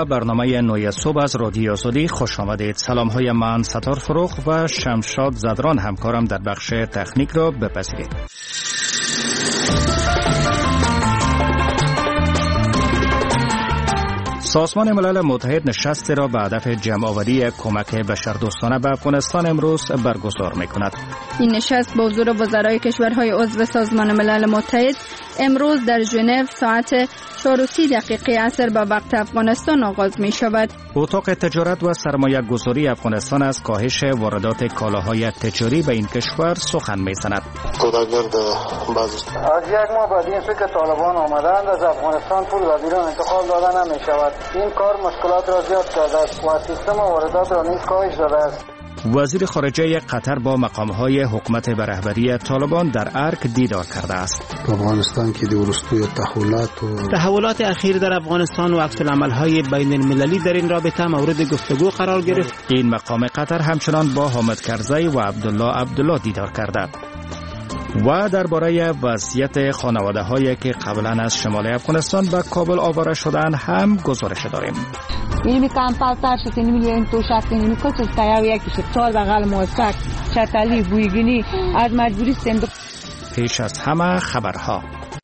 به برنامه نوی صبح از رادیو آزادی خوش آمدید. سلام های من ستار فروخ و شمشاد زدران همکارم در بخش تکنیک را بپذیرید. سازمان ملل متحد نشستی را به هدف جمع‌آوری کمک بشردوستانه به افغانستان امروز برگزار می‌کند. این نشست با حضور وزرای کشورهای عضو سازمان ملل متحد امروز در ژنو ساعت 4:30 عصر به وقت افغانستان آغاز می شود. اتاق تجارت و سرمایه گذاری افغانستان از کاهش واردات کالاهای تجاری به این کشور سخن می زند. از یک ماه بعد این که طالبان آمدند از افغانستان پول به بیرون انتقال داده نمی شود. این کار مشکلات را زیاد کرده است و سیستم واردات را نیز کاهش داده است. وزیر خارجه قطر با مقام‌های حکومت به رهبری طالبان در ارک دیدار کرده است. افغانستان که دورستوی تحولات اخیر در افغانستان و عکس‌العمل‌های بین المللی در این رابطه مورد گفتگو قرار گرفت. این مقام قطر همچنان با حامد کرزی و عبدالله دیدار کرده. و درباره وضعیت خانواده‌هایی که قبلا از شمال افغانستان به کابل آواره شدند هم گزارش داریم. این کمپالتر شد این توشک این کچل تیاو یکیش چال بغل موسک چتلی بویگینی از مجبوری صندوق. پیش از همه خبرها.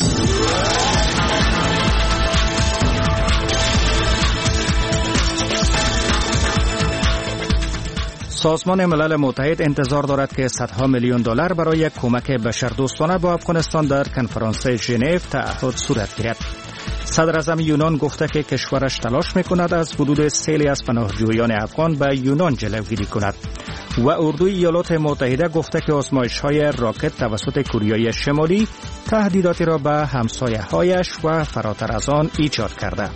سازمان ملل متحد انتظار دارد که صدها میلیون دلار برای کمک بشردوستانه با افغانستان در کنفرانس ژنو تعهد صورت گیرد. صدر اعظم یونان گفته که کشورش تلاش میکند از حدود سیلی از پناهجویان افغان به یونان جلوگیری کند. و اردوی ایالات متحده گفته که آزمایش‌های راکت توسط کره شمالی تهدیداتی را به همسایه‌هایش و فراتر از آن ایجاد کرده.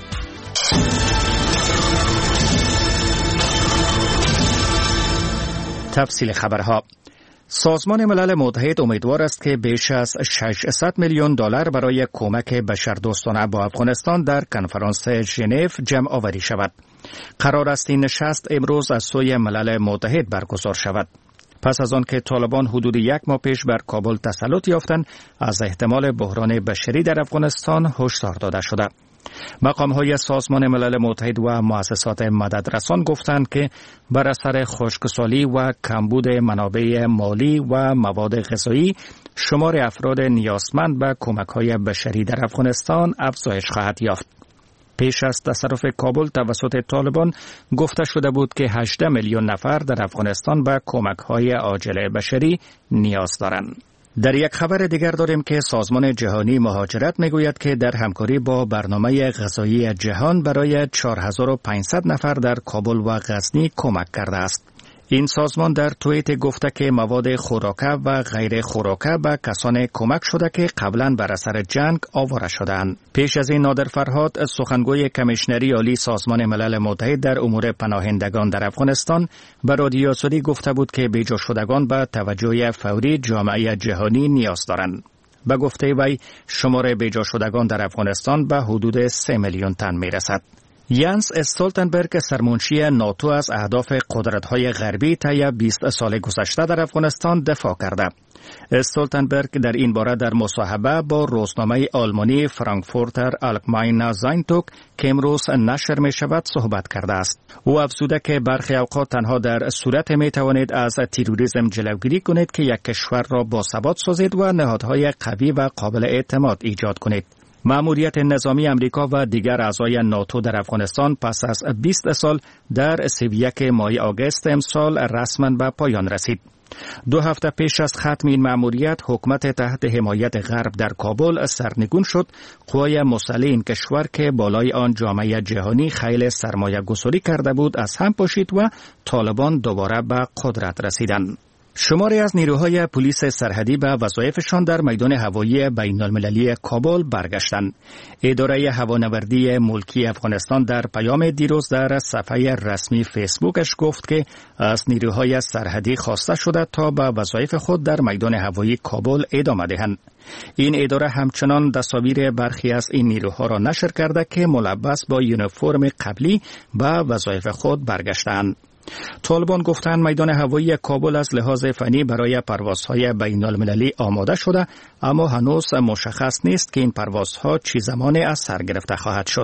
تفصیل خبرها. سازمان ملل متحد امیدوار است که بیش از 600 میلیون دلار برای کمک بشردوستانه با افغانستان در کنفرانس ژنو جمع آوری شود. قرار است این نشست امروز از سوی ملل متحد برگزار شود. پس از آن که طالبان حدود یک ماه پیش بر کابل تسلط یافتند، از احتمال بحران بشری در افغانستان هشدار داده شده. مقام‌های سازمان ملل متحد و مؤسسات مددرسان گفتند که بر اثر خشکسالی و کمبود منابع مالی و مواد غذایی شمار افراد نیازمند به کمک‌های بشری در افغانستان افزایش خواهد یافت. پیش از تصرف کابل توسط طالبان گفته شده بود که 18 میلیون نفر در افغانستان به کمک‌های عاجل بشری نیاز دارند. در یک خبر دیگر داریم که سازمان جهانی مهاجرت میگوید که در همکاری با برنامه غذایی جهان برای 4500 نفر در کابل و غزنی کمک کرده است. این سازمان در توییت گفته که مواد خوراکه و غیر خوراکه به کسان کمک شده که قبلا بر اثر جنگ آواره شدند. پیش از این نادر فرهاد سخنگوی کمیشنری عالی سازمان ملل متحد در امور پناهندگان در افغانستان به رادیو آزادی گفته بود که بیجا شدگان به توجه فوری جامعه جهانی نیاز دارند. به گفته وی شمار بیجا شدگان در افغانستان به حدود 3 میلیون تن میرسد. یانس استولتنبرگ سرمنشی ناتو از اهداف قدرت‌های غربی طی 20 سال گذشته در افغانستان دفاع کرده. استولتنبرگ در این باره در مصاحبه با روزنامه آلمانی فرانکفورتر آلگماینه زاینتوگ که امروز نشر می شود صحبت کرده است. او افزوده که برخی اوقات تنها در صورت می توانید از تروریسم جلوگیری کنید که یک کشور را باثبات سازید و نهادهای قوی و قابل اعتماد ایجاد کنید. مأموریت نظامی امریکا و دیگر اعضای ناتو در افغانستان پس از 20 سال در 31 ماه آگوست امسال رسما به پایان رسید. 2 هفته پیش از ختم این مأموریت حکومت تحت حمایت غرب در کابل سرنگون شد. قوای مسلح این کشور که بالای آن جامعه جهانی خیلی سرمایه گذاری کرده بود از هم پاشید و طالبان دوباره به قدرت رسیدند. شماری از نیروهای پلیس سرحدی به وظایفشان در میدان هوایی بین‌المللی کابل برگشتند. اداره هوانوردی ملکی افغانستان در پیام دیروز در صفحه رسمی فیسبوکش گفت که از نیروهای سرحدی خواسته شده تا به وظایف خود در میدان هوایی کابل ادامه دهند. این اداره همچنان تصاویر برخی از این نیروها را نشر کرده که ملبس با یونیفرم قبلی به وظایف خود برگشتند. طالبان گفتند میدان هوایی کابل از لحاظ فنی برای پروازهای بین‌المللی آماده شده، اما هنوز مشخص نیست که این پروازها چه زمانی از سر گرفته خواهد شد.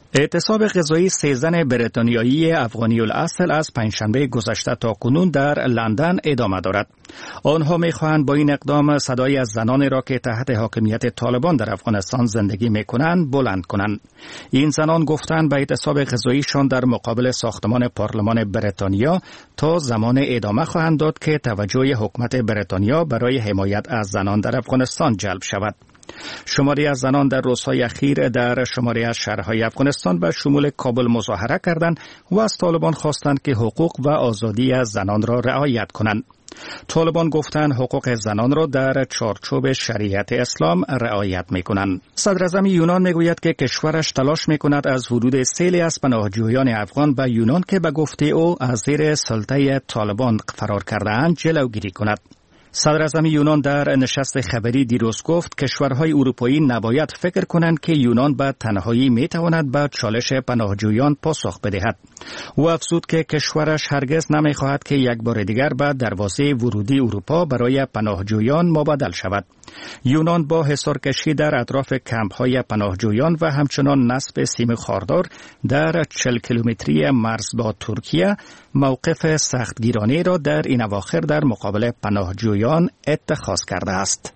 اعتصاب غذایی 3 زن بریتانیایی افغانی الاصل از پنجشنبه گذشته تا کنون در لندن ادامه دارد. آنها می‌خواهند با این اقدام صدای از زنانی را که تحت حاکمیت طالبان در افغانستان زندگی می‌کنند بلند کنند. این زنان گفتند به اعتصاب غذاییشان در مقابل ساختمان پارلمان بریتانیا تا زمان ادامه خواهند داد که توجه حکومت بریتانیا برای حمایت از زنان در افغانستان جلب شود. شماری از زنان در روزهای اخیر در شماری از شهرهای افغانستان به شمول کابل مظاهره کردند و از طالبان خواستند که حقوق و آزادی از زنان را رعایت کنند. طالبان گفتند حقوق زنان را در چارچوب شریعت اسلام رعایت می‌کنند. صدراعظم یونان میگوید که کشورش تلاش می‌کند از ورود سیلی از پناهجویان افغان به یونان که به گفته او از زیر سلطه طالبان فرار کرده‌اند جلوگیری کند. صدراعظم یونان در نشست خبری دیروز گفت کشورهای اروپایی نباید فکر کنند که یونان به تنهایی میتواند به چالش پناهجویان پاسخ بدهد. او افزود که کشورش هرگز نمیخواهد که یک بار دیگر به دروازه ورودی اروپا برای پناهجویان مبادل شود. یونان با حصارکشی در اطراف کمپ‌های پناهجویان و همچنان نصب سیم خاردار در 40 کیلومتری مرز با ترکیه موقف سختگیرانه را در این اواخر در مقابل پناهجویان اتخاذ کرده است.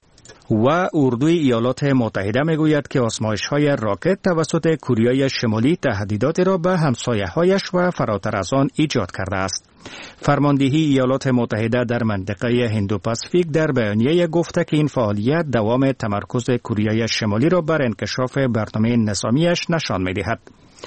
و اردوی ایالات متحده میگوید که آزمایش‌های راکت توسط کره شمالی تهدیداتی را به همسایه‌هایش و فراتر از آن ایجاد کرده است. فرماندهی ایالات متحده در منطقه هندو پاسیفیک در بیانیه گفته که این فعالیت دوام تمرکز کره شمالی را بر انکشاف برنامه نظامیش نشان می‌دهد.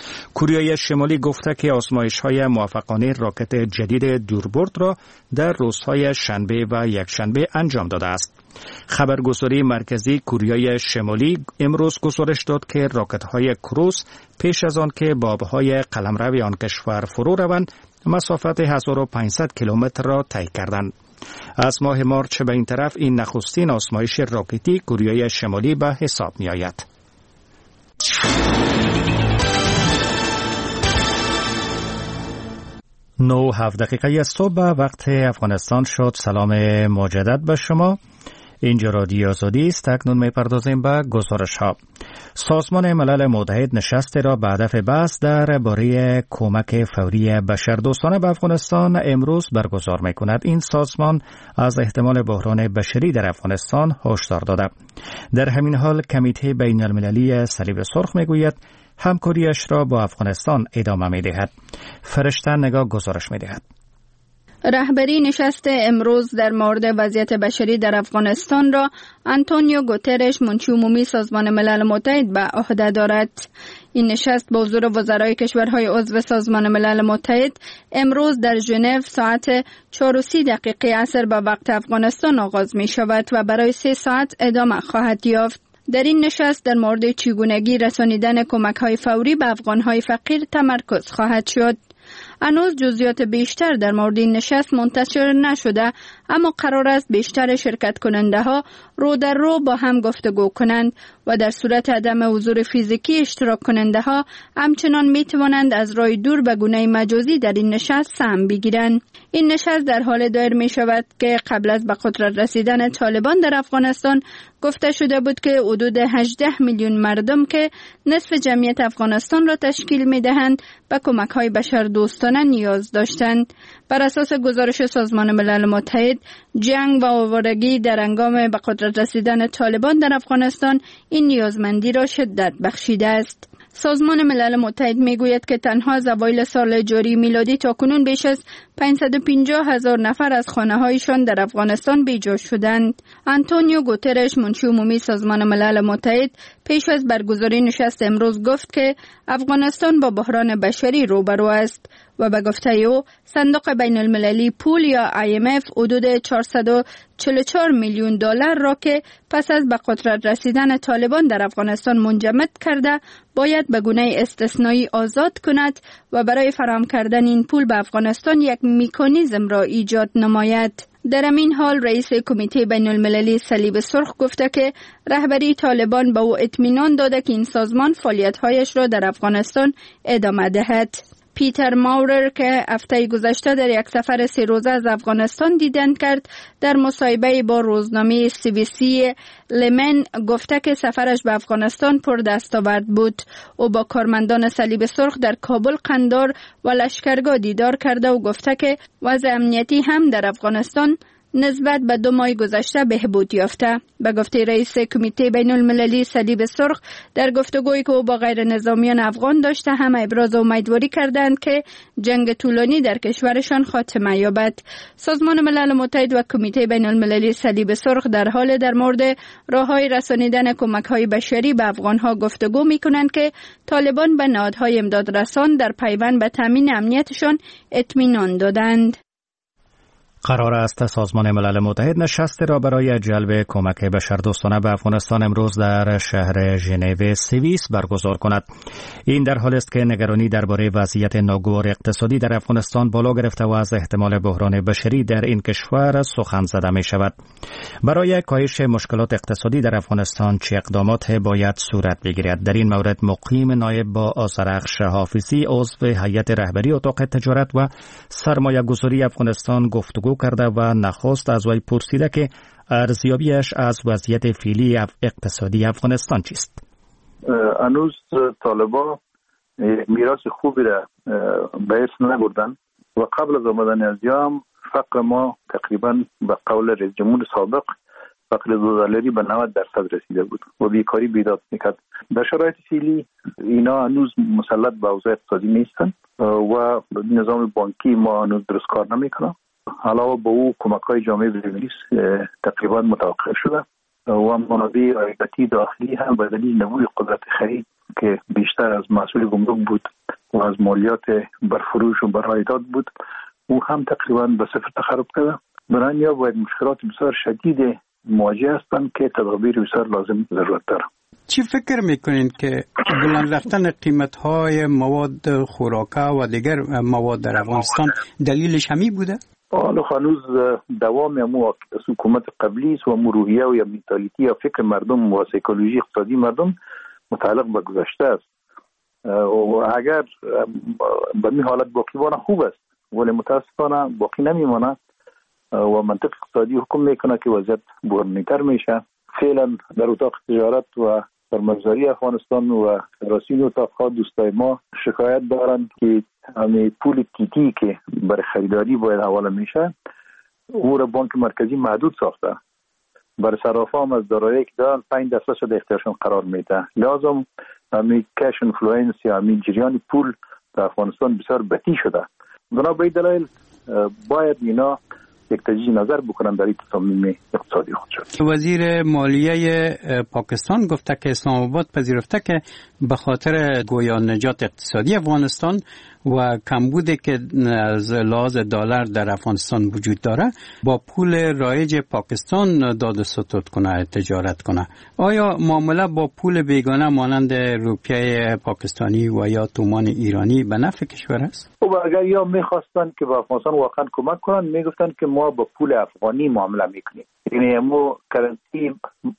کره شمالی گفته که آزمایش‌های موفقانه راکت جدید دوربرد را در روزهای شنبه و یکشنبه انجام داده است. خبرگزاری مرکزی کره شمالی امروز گزارش داد که راکت‌های کروز پیش از آن که بابهای قلمرو آن کشور فرو روند مسافت 1500 کیلومتر را طی کردند. از ماه مارچ به این طرف این نخستین آزمایش راکتی کره شمالی به حساب می آید. 9:07 صبح وقت افغانستان شد. سلام مجدد به شما. اینجا رادیو آزادی است. اکنون می‌پردازیم به گزارش‌ها. سازمان ملل متحد نشستی را به هدف بحث درباره کمک فوری بشردوستانه به افغانستان امروز برگزار می‌کند. این سازمان از احتمال بحران بشری در افغانستان هشدار داده. در همین حال کمیته بین‌المللی صلیب سرخ می‌گوید همکاریش را با افغانستان ادامه می‌دهد. فرشته نگاه گزارش می‌دهد. رهبری نشست امروز در مورد وضعیت بشری در افغانستان را آنتونیو گوترش منشی عمومی سازمان ملل متحد به عهده دارد. این نشست با حضور وزرای کشورهای عضو سازمان ملل متحد امروز در ژنو ساعت 4:30 عصر به وقت افغانستان آغاز می شود و برای 3 ساعت ادامه خواهد یافت. در این نشست در مورد چگونگی رسانیدن کمک‌های فوری به افغان‌های فقیر تمرکز خواهد شد. هنوز جزئیات بیشتر در مورد این نشست منتشر نشده، اما قرار است بیشتر شرکت کننده ها رو در رو با هم گفتگو کنند و در صورت عدم حضور فیزیکی اشتراک کننده ها همچنان می توانند از راه دور به گونه مجازی در این نشست سهم بگیرند. این نشست در حال دایر می شود که قبل از به قدرت رسیدن طالبان در افغانستان گفته شده بود که حدود 18 میلیون مردم که نصف جمعیت افغانستان را تشکیل می دهند به کمک های بشردوستانه نیاز داشتند. بر اساس گزارش سازمان ملل متحد، جنگ و آوارگی در هنگام به قدرت رسیدن طالبان در افغانستان این نیازمندی را شدت بخشیده است. سازمان ملل متحد میگوید که تنها از اوایل سال جاری میلادی تاکنون بیش از 550,000 نفر از خانه‌هایشان در افغانستان بیجا شدند. آنتونیو گوترش منشی عمومی سازمان ملل متحد پیش از برگزاری نشست امروز گفت که افغانستان با بحران بشری روبرو است و به گفته او صندوق بین المللی پول یا IMF حدود 444 میلیون دلار را که پس از به قدرت رسیدن طالبان در افغانستان منجمد کرده باید به گونه استثنایی آزاد کند و برای فراهم کردن این پول به افغانستان یک مکانیزم را ایجاد نماید. در همین حال رئیس کمیته بین المللی صلیب سرخ گفته که رهبری طالبان به او اطمینان داده که این سازمان فعالیت‌هایش را در افغانستان ادامه دهد. پیتر ماورر که هفته گذشته در یک سفر 3 روزه از افغانستان دیدن کرد، در مصاحبه با روزنامه CBC لمن گفته که سفرش به افغانستان پر دستاورد بود. او با کارمندان صلیب سرخ در کابل، قندار و لشکرگاه دیدار کرده و گفته که وضع امنیتی هم در افغانستان نسبت به 2 ماه گذشته بهبود یافته. به گفته رئیس کمیته بین المللی صلیب سرخ، در گفتگویی که او با غیر نظامیان افغان داشته، هم ابراز امیدواری کردند که جنگ طولانی در کشورشان خاتمه یابد. سازمان ملل متحد و کمیته بین المللی صلیب سرخ در حال در مورد راههای رسانیدن کمک‌های بشری به افغان‌ها گفتگو می‌کنند که طالبان به نهادهای امدادرسان در پیوند به تامین امنیتشان اطمینان دادند. قرار است سازمان ملل متحد نشستی را برای جلب کمک بشردوستانه به افغانستان امروز در شهر ژنو سوئیس برگزار کند. این در حالی است که نگرانی درباره وضعیت ناگوار اقتصادی در افغانستان بالا گرفته و از احتمال بحران بشری در این کشور سخن زده می شود. برای کاهش مشکلات اقتصادی در افغانستان چه اقدامات باید صورت بگیرد؟ در این مورد مقیم نایب با آذرخش حافظی، عضو هیئت رهبری اتاق تجارت و سرمایه گذاری افغانستان گفتگو کرده و نخست از وی پرسیده که ارزیابیش از وضعیت فعلی اقتصادی افغانستان چیست؟ هنوز طالبان میراث خوبی را به ارث نبردن و قبل از آمدن از جام فقر ما تقریبا به قول رئیس جمهور سابق فقر $2 به 90% رسیده بود و بیکاری بیداد میکرد. در شرایط فعلی اینا هنوز مسلط به اوضاع اقتصادی نیستن و نظام بانکی ما هنوز درست کار نمیکنه. علاوه به او کمک‌های جامعه بین‌المللی تقریبا متوقف شده و منابع عایداتی داخلی هم به دلیل نبود قدرت خرید که بیشتر از مسئول گمرک بود و از مالیات بر فروش و بر عایدات بود، او هم تقریبا به صفر تخرب کرده. بنابراین یا باید مشکلات بسیار شدید مواجه هستند که تدابیر بسیار لازم ضرورت داره. چی فکر میکنید که بلند رفتن قیمت‌های مواد خوراکه و دیگر مواد در افغانستان دلیلش همین بوده؟ حالا هنوز دوام امو حکومت قبلی است و روحیه و یا مینتالیتی یا فکر مردم و سیکولوژی اقتصادی مردم متعلق به گذشته است و اگر به این حالت باقی بانه خوب است، ولی متاسفانه باقی نمیمانه و منطق اقتصادی حکم میکنه که وضعیت بحرانی‌تر میشه. فعلا در اتاق تجارت و سرمایه‌گذاری افغانستان و رئیسین اتاق‌ها دوستای ما شکایت دارند که همین پول تیتی که برای خریداری باید حواله میشه او را بانک مرکزی محدود ساخته. برای صرافا هم از دارایی که دارن 5% شده اختیارشون قرار میده. لازم همین کش انفلوئنس یا همین جریان پول در افغانستان بسیار بطیء شده. بنابراین دلایل باید اینا یک تجدید نظر بکنن در این تصامیم اقتصادی خودشون. وزیر مالیه پاکستان گفته که اسلام آباد پذیرفته که به خاطر گویا نجات اقتصادی افغانستان و کمبودی که از لحاظ دلار در افغانستان وجود داره با پول رایج پاکستان داد و ستد کنه، تجارت کنه. آیا معامله با پول بیگانه مانند روپیه پاکستانی و یا تومان ایرانی به نفع کشور است؟ خب اگر یا میخواستن که به افغانستان واقعا کمک کنن میگفتن که ما با پول افغانی معامله میکنیم، یعنی ما کرنسی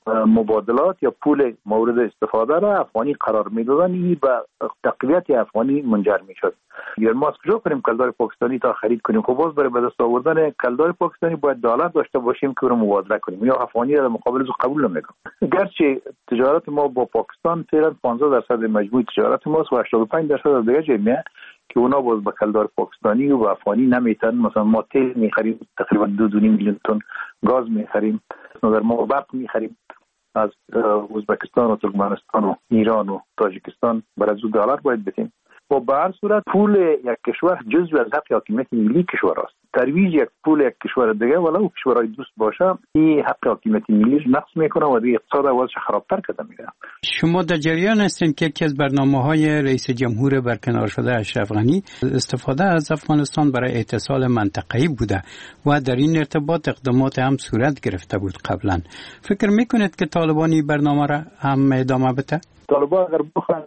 مبادلات یا پول مورد استفاده را افغانی قرار میدادن، این به تقویت افغانی منجر میشد. یا ما از کجا کنیم کلدار پاکستانی تا خرید کنیم؟ خب باز برای به دست آوردن کلدار پاکستانی باید دلار داشته باشیم که رو مبادله کنیم یا افغانی را مقابل از قبول نمیکنیم. گرچه تجارت ما با پاکستان فعلا 15% مجموع تجارت ماست و 85% از دیگه جمعه که اونا باز با کلدار پاکستانی و افغانی نمیتن. مثلا ما تیل میخریم تقریبا 2.5 میلیون تن گاز میخریم، در ما برق میخریم از ازبکستان و ترکمنستان و ایران و تاجیکستان برای از دلار باید بدیم. و به هر صورت پول یک کشور جزو از حق حاکمیت ملی کشور است. ترویج یک پول یک کشور دیگه ولو کشورهای دوست باشه این حق حاکمیت ملی نقص میکنه و دیگه اقتصاد وضعش خرابتر کرده میره. شما در جریان هستین که یکی از برنامه‌های رئیس جمهور برکنار شده اشرف غنی استفاده از افغانستان برای اتصال منطقه‌ای بوده و در این ارتباط اقدامات هم صورت گرفته بود قبلا. فکر میکنید که طالبان این برنامه را هم ادامه بده؟ طالبان اگر بخوان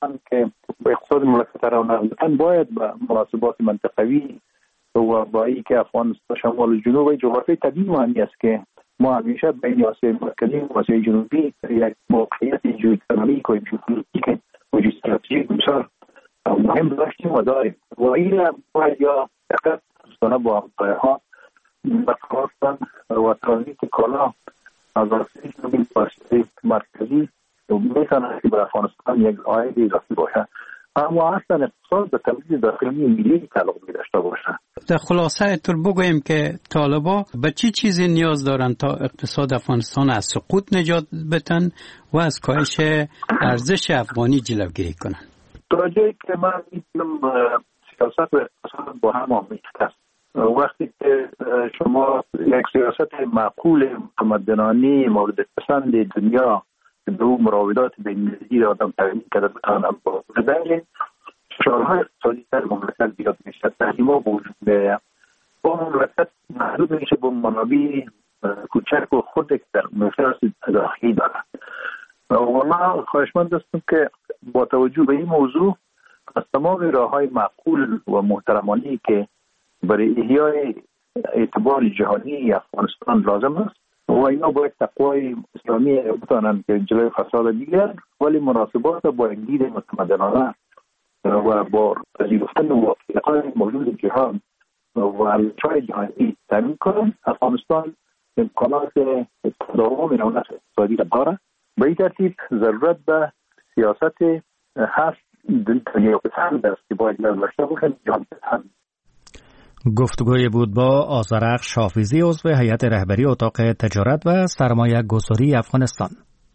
که با اقتصاد مملکت را نقضن باید با مناسبات منطقوی و با ای که افغانستان شمال و جنوب و جغرافی طبیعی معنی است که ما همیشه بین آسیای مرکزی و آسیای جنوبی یک موقعیت جیوپولیتیک و ژئوپلیتیک و استراتژیک بسیار مهم داشتیم و داریم و این باید یا دقیق دوستانه با همکارها بخواستن و ترانزیت کالا از آسیب باشده مرکزی میتونه که به افغانستان یک عاید اضافی باشه، اما اصلا اقتصاد به تولید داخلی ملی تعلق داشته باشه. در خلاصه طور بگوییم که طالبا به چی چیزی نیاز دارن تا اقتصاد افغانستان از سقوط نجات بدن و از کاهش ارزش افغانی جلوگیری کنن؟ تا جایی که من می‌بینم سیاست و اقتصاد با هم آمیخته است. وقتی که شما یک سیاست معقول متمدنانه مورد پسند دنیا به اون مراودات بین‌المللی را آدم تعیین کرده بتوانم با بدنین فشارهای اقتصادی در مملکت زیاد میشه، تحریم‌ها وجود میاد، با مملکت محدود میشه با منابع کوچک و خود در مملکت داخلی دارد. و من خواهشمند هستم که با توجه به این موضوع از تمام راه‌های معقول و محترمانه‌ای که برای احیای اعتبار جهانی افغانستان لازم است و اینا باید تقوای اسلامی بتانند که جلوی فساد دیگر، ولی مناسبات با یک دید متمدنانه و با پذیرفتن واقعیت‌های موجود جهان و چای جهانی تامین کنند. افغانستان امکانات تداوم رونق اقتصادی را دارد. به این ترتیب ضرورت به سیاست هست دنیا پسند است که باید داشته باشد، جهان پسند. گفتگوی بود با آذرخش حافظی، عضو هیئت رهبری اتاق تجارت و سرمایه گذاری افغانستان.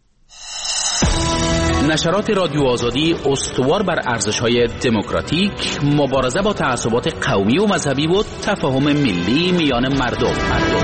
نشرات رادیو آزادی استوار بر ارزش‌های دموکراتیک، مبارزه با تعصبات قومی و مذهبی و تفاهم ملی میان مردم.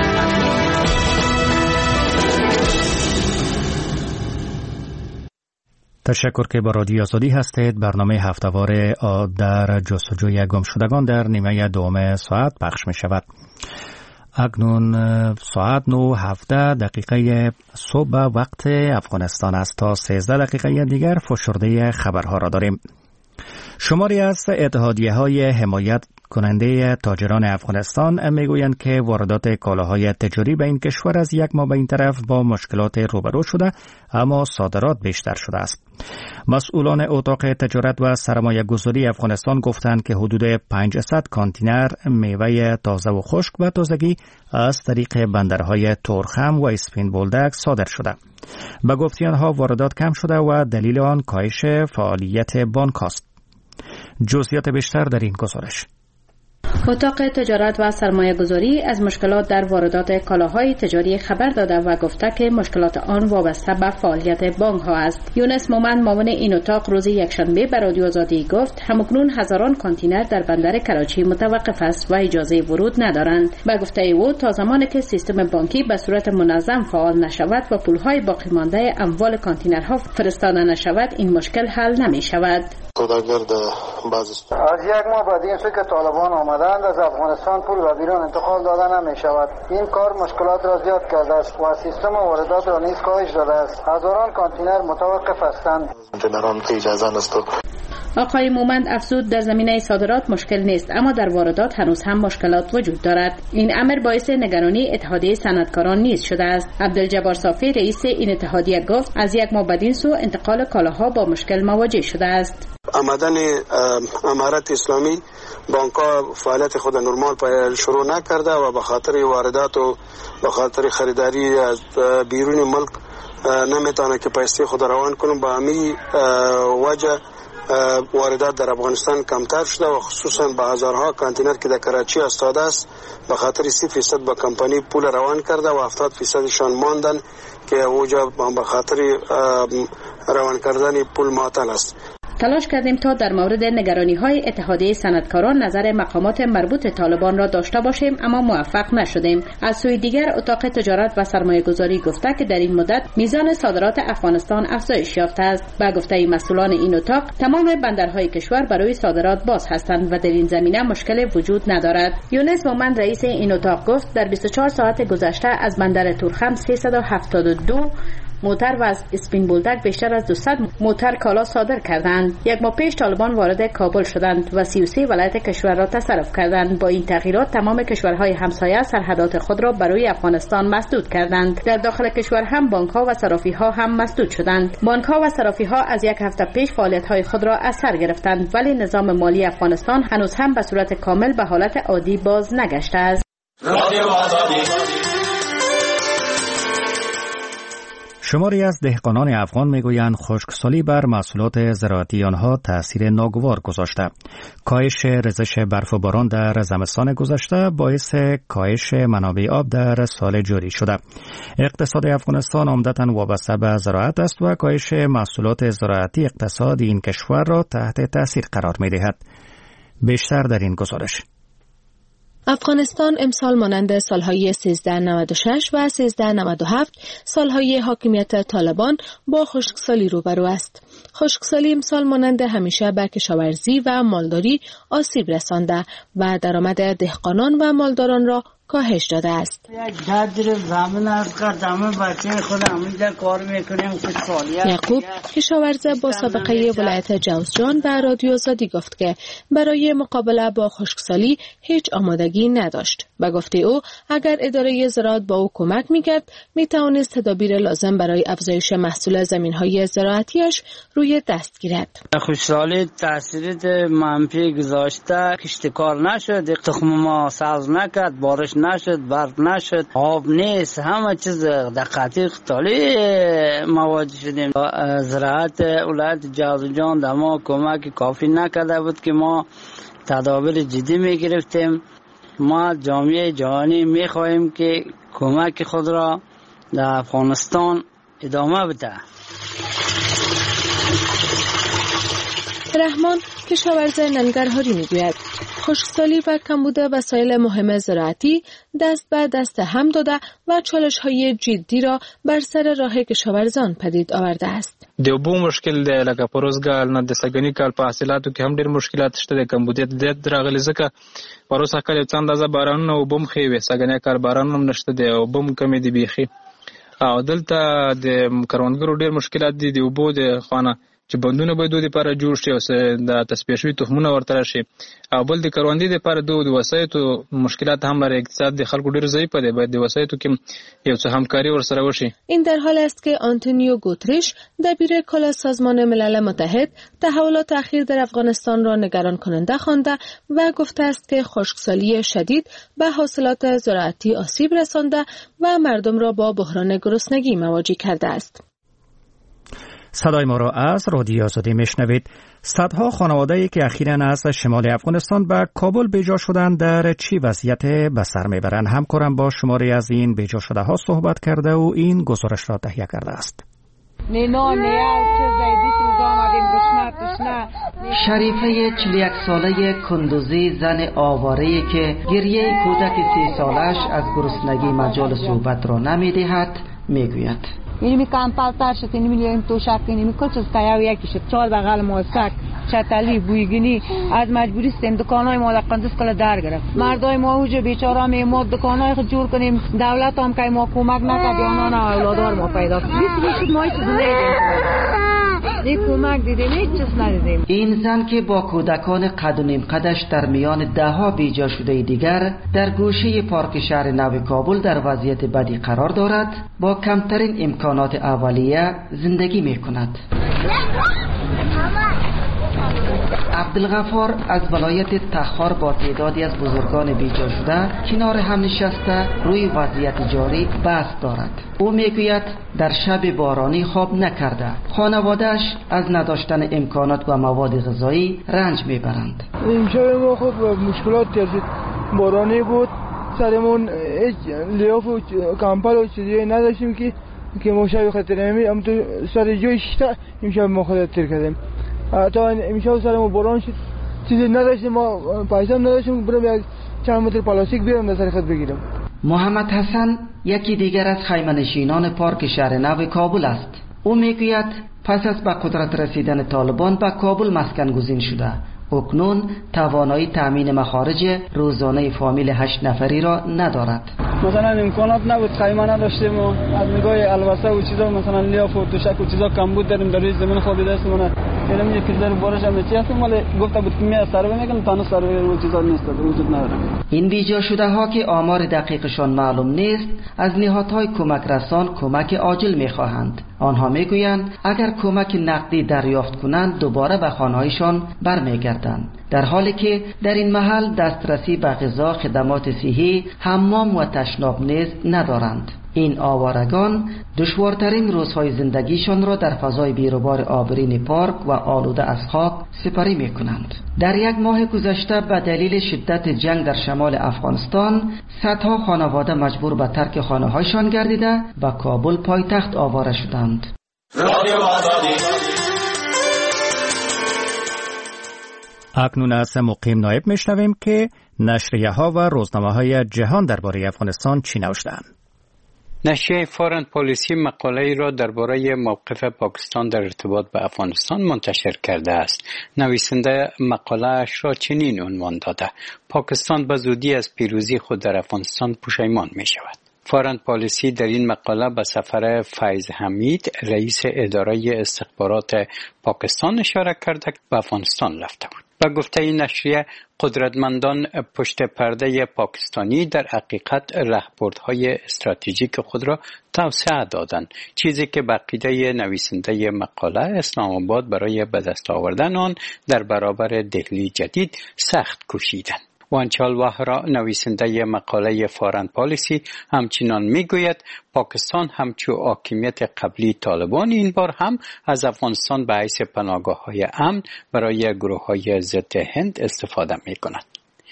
تشکر که با رادیو آزادی هستید. برنامه هفته‌وار در جستجوی گمشدگان در نیمه دوم ساعت پخش می شود. اکنون ساعت 9:17 صبح وقت افغانستان است. تا 13 دقیقه دیگر فشرده خبرها را داریم. شماری از اتحادیه‌های حمایت کننده تاجران افغانستان میگویند که واردات کالاهای تجاری به این کشور از یک ماه به این طرف با مشکلات روبرو شده، اما صادرات بیشتر شده است. مسئولان اتاق تجارت و سرمایه گذاری افغانستان گفتند که حدود 500 کانتینر میوه تازه و خشک و تازگی از طریق بندرهای تورخم و اسپین بولدک صادر شده. به گفته آنها واردات کم شده و دلیل آن کاهش فعالیت بانک است. جزئیات بیشتر در این گزارش. اتاق تجارت و سرمایه گذاری از مشکلات در واردات کالاهای تجاری خبر داده و گفته که مشکلات آن وابسته به فعالیت بانک ها است. یونس مومند معاون این اتاق روز یکشنبه به رادیو آزادی گفت همکنون هزاران کانتینر در بندر کراچی متوقف است و اجازه ورود ندارند. به گفته او تا زمانی که سیستم بانکی به صورت منظم فعال نشود و پولهای باقی مانده اموال کانتینرها فرستاده نشود این مشکل حل نمی شود. از یک ماه بعد این که طالبان آمدند از افغانستان پول و بیرون انتقال داده نمی شود. این کار مشکلات را زیاد کرده است و سیستم واردات را نیز کاهش داده است. هزاران کانتینر متوقف هستند. آقای مومند افزود در زمینه صادرات مشکل نیست، اما در واردات هنوز هم مشکلات وجود دارد. این امر باعث نگرانی اتحادیه صنعتکاران نیز شده است. عبدالجبار صافی رئیس این اتحادیه گفت از یک ماه بعد این سو انتقال کالاها با مشکل مواجه شده است. آمدن امارت اسلامی بانک‌ها فعالیت خود نرمال شروع نکرده و به خاطر واردات و به خاطر خریداری از بیرون ملک نمیتونه که پیسې خود روان کنه. با همین وجه واردات در افغانستان کمتر شده و خصوصا به هزارها کانتینر که در کراچی استاده است به خاطر 30% با کمپانی پول روان کرده و 70%شان ماندن که اوجا به خاطر روان کردن پول معطل است. تلاش کردیم تا در مورد نگرانی‌های اتحادیه صنعتکاران نظر مقامات مربوط طالبان را داشته باشیم، اما موفق نشدیم. از سوی دیگر اتاق تجارت و سرمایه‌گذاری گفته که در این مدت میزان صادرات افغانستان افزایش یافته است. با گفته مسئولان این اتاق تمام بندرهای کشور برای صادرات باز هستند و در این زمینه مشکل وجود ندارد. یونس مومند رئیس این اتاق گفت در 24 ساعت گذشته از بندر تورخم 372 موتر و از اسپین بولدک بیشتر از 200 موتر کالا صادر کردند. یک ماه پیش طالبان وارد کابل شدند و 33 ولایت کشور را تصرف کردند. با این تغییرات تمام کشورهای همسایه سرحدات خود را برای افغانستان مسدود کردند. در داخل کشور هم بانک‌ها و صرافی‌ها هم مسدود شدند. بانک‌ها و صرافی‌ها از یک هفته پیش فعالیت‌های خود را از سر گرفتند، ولی نظام مالی افغانستان هنوز هم به صورت کامل به حالت عادی باز نگشته است. شماری از دهقانان افغان میگویند خشکسالی بر محصولات زراعتی آنها تأثیر ناگوار گذاشته. کاهش ریزش برف و باران در زمستان گذشته باعث کاهش منابع آب در سال جاری شده. اقتصاد افغانستان عمدتاً وابسته به زراعت است و کاهش محصولات زراعتی اقتصاد این کشور را تحت تأثیر قرار می‌دهد. بیشتر در این گزارش. افغانستان امسال مانند سالهای 1396 و 1397 سالهای حاکمیت طالبان با خشکسالی روبرو است. خشکسالی امسال مانند همیشه به کشاورزی و مالداری آسیب رسانده و درآمد دهقانان و مالداران را کاهش داده است. یعقوب کشاورز با سابقه ولایت جوزجان به رادیو آزادی گفت که برای مقابله با خشکسالی هیچ آمادگی نداشت. به گفته او اگر اداره زراعت با او کمک میکرد میتوانست تدابیر لازم برای افزایش محصول زمینهای زراعتیش روی دست گیرد. خشکسالی تاثیر منفی گذاشته، کشتکار نشد، تخم ما سبز نکرد، بارش نشد، برف نشد، آب نیست، همه چیز دقیقی اختلالی مواجه شدیم. زراعت ولایت جوزجان در ما کمک کافی نکرده بود که ما تدابیر جدی میگرفتیم. ما جامعه جهانی میخواهیم که کمک خود را در افغانستان ادامه بده. رحمان کشاورز ننگرهاری میگوید خشکسالی و کمبود وسایل مهم زراعتی دست به دست هم داده و چالش‌های جدی را بر سر راه کشاورزان پدید آورده است. د اوبو مشکل دی لکه پروزګال نه د سګنی کال په حاصلاتو کې هم ډېر مشکلات شته د کمبودیت د راغلي ځکه پروسه کال څنګه اندازه بارانونه وبم خې وي سګنی کال باران هم نشته دی او بم کمی دی بیخي او دلته د کروندګرو ډېر مشکلات دي د اوبو د خوانه چې بندونه باید دوی لپاره جوړ شي او د تصفیه شوي تخمونه ورته راشي او بل د کروندې لپاره د وسایطو مشکلات هم لري. اقتصاد د خلکو ډېر ضعیف دی، باید د وسایطو کې یو څه همکاري ورسره وشي. این در حال است که آنتونیو گوتریش دبیر کل سازمان ملل متحد تحولات اخیر در افغانستان را نگران کننده خوانده و گفته است که خشکسالی شدید به حاصلات زراعتی آسیب رسانده و مردم را با بحران گرسنگی مواجه کرده است. صدای ما را از رادیو آزادی میشنوید. صدها خانواده‌ای که اخیراً از شمال افغانستان به کابل بیجا شدند در چی وضعیت به سر میبرند؟ همکارم با شماری از این بیجا شده ها صحبت کرده و این گزارش را تهیه کرده است. شریفه 41 ساله کندوزی زن آواره‌ای که گریه کودک 3 سالش از گرسنگی مجال صحبت را نمی‌دهد میگوید می‌بینی کمپالتر شد، می‌بینیم توشک کنیم کچز کایو یکیش چهار بغل موسک چتلی بویگینی از مجبوری استیم دکانای ما در قندس کلا در گرفت. مردای ما اوج بیچاره می ما دکانای خود جور کنیم، دولت هم که ما کمک نکرد، آنان اولادار ما پیدا کنیم. بیشتر ما چیز ندیدیم. کمک دیدیم هیچ چیز ندیدیم. این زن که با کودکان قد و نیم قدش در میان دهها بیجا شده دیگر در گوشه پارک شهر نو کابل در وضعیت بدی قرار دارد، با کمترین امکانات اولیه زندگی می کند. عبدالغفار از ولایت تخار با تعدادی از بزرگان بیجا شده کنار هم نشسته روی وضعیت جاری بحث دارد. او میگوید در شب بارانی خواب نکرده. خانواده‌اش از نداشتن امکانات و مواد غذایی رنج میبرند. این شب ما خب مشکلاتی از بارانی بود، سرمون هیچ لیاف و کمپل و چیزی نداشتیم که ما شب خطر نمی هم تو سر جای شتا این شب ما خطر کردیم. تا امشب سرمون باران شد، چیزی نداشتیم، ما پیسه هم نداشتیم برم یک چند متر پلاستیک بیارم در سر خود بگیرم. محمد حسن یکی دیگر از خیمه‌نشینان پارک شهر نو کابل است. او میگوید پس از به قدرت رسیدن طالبان به کابل مسکن گزین شده. اکنون توانایی تامین مخارج روزانه فامیل 8 نفری را ندارد. مثلا امکانات نبود، خیمه نداشتیم و از نگاه البسه و چیزا مثلا لیاف و دوشک و چیزا کم بود داریم در روی زمین خوابیده است. من علم یک کیسه بارش هم چی هستیم ولی گفته بود که می سروی میکنم تنها سروی رو چیزا نیست وجود نداره. این بیجا شده ها که آمار دقیقشان معلوم نیست از نهادهای کمک رسان کمک عاجل میخواهند. آنها میگویند اگر کمک نقدی دریافت کنند دوباره به خانه‌هایشان برمیگردند، در حالی که در این محل دسترسی به غذا، خدمات صحی، حمام و تشناب نیز ندارند. این آوارگان دشوارترین روزهای زندگیشان را در فضای بیروبار آبرین پارک و آلوده از خاک سپری می کنند. در یک ماه گذشته به دلیل شدت جنگ در شمال افغانستان صدها خانواده مجبور به ترک خانه‌هایشان گردیده به کابل پایتخت آواره شدند. اکنون از مقیم نایب میشنویم که نشریه ها و روزنامه های جهان درباره افغانستان چی نوشتند. نشریه فارن پالیسی مقاله‌ای را درباره موقف پاکستان در ارتباط به افغانستان منتشر کرده است. نویسنده مقاله‌اش را چنین عنوان داده: پاکستان به زودی از پیروزی خود در افغانستان پشیمان می شود. فارن پالیسی در این مقاله به سفر فیض حمید، رئیس اداره استخبارات پاکستان اشاره کرده که به افغانستان رفته بود. و گفته این نشریه قدرتمندان پشت پرده پاکستانی در حقیقت راهبردهای استراتژیک خود را توسعه دادند، چیزی که به عقیده نویسنده مقاله اسلام آباد برای به دست آوردن آن در برابر دهلی جدید سخت کوشیدند. وانچال وهرا نویسنده مقاله فارن پالیسی همچنان میگوید پاکستان همچو حاکمیت قبلی طالبان این بار هم از افغانستان به حیث پناهگاه‌های امن برای گروه‌های ضد هند استفاده می‌کند.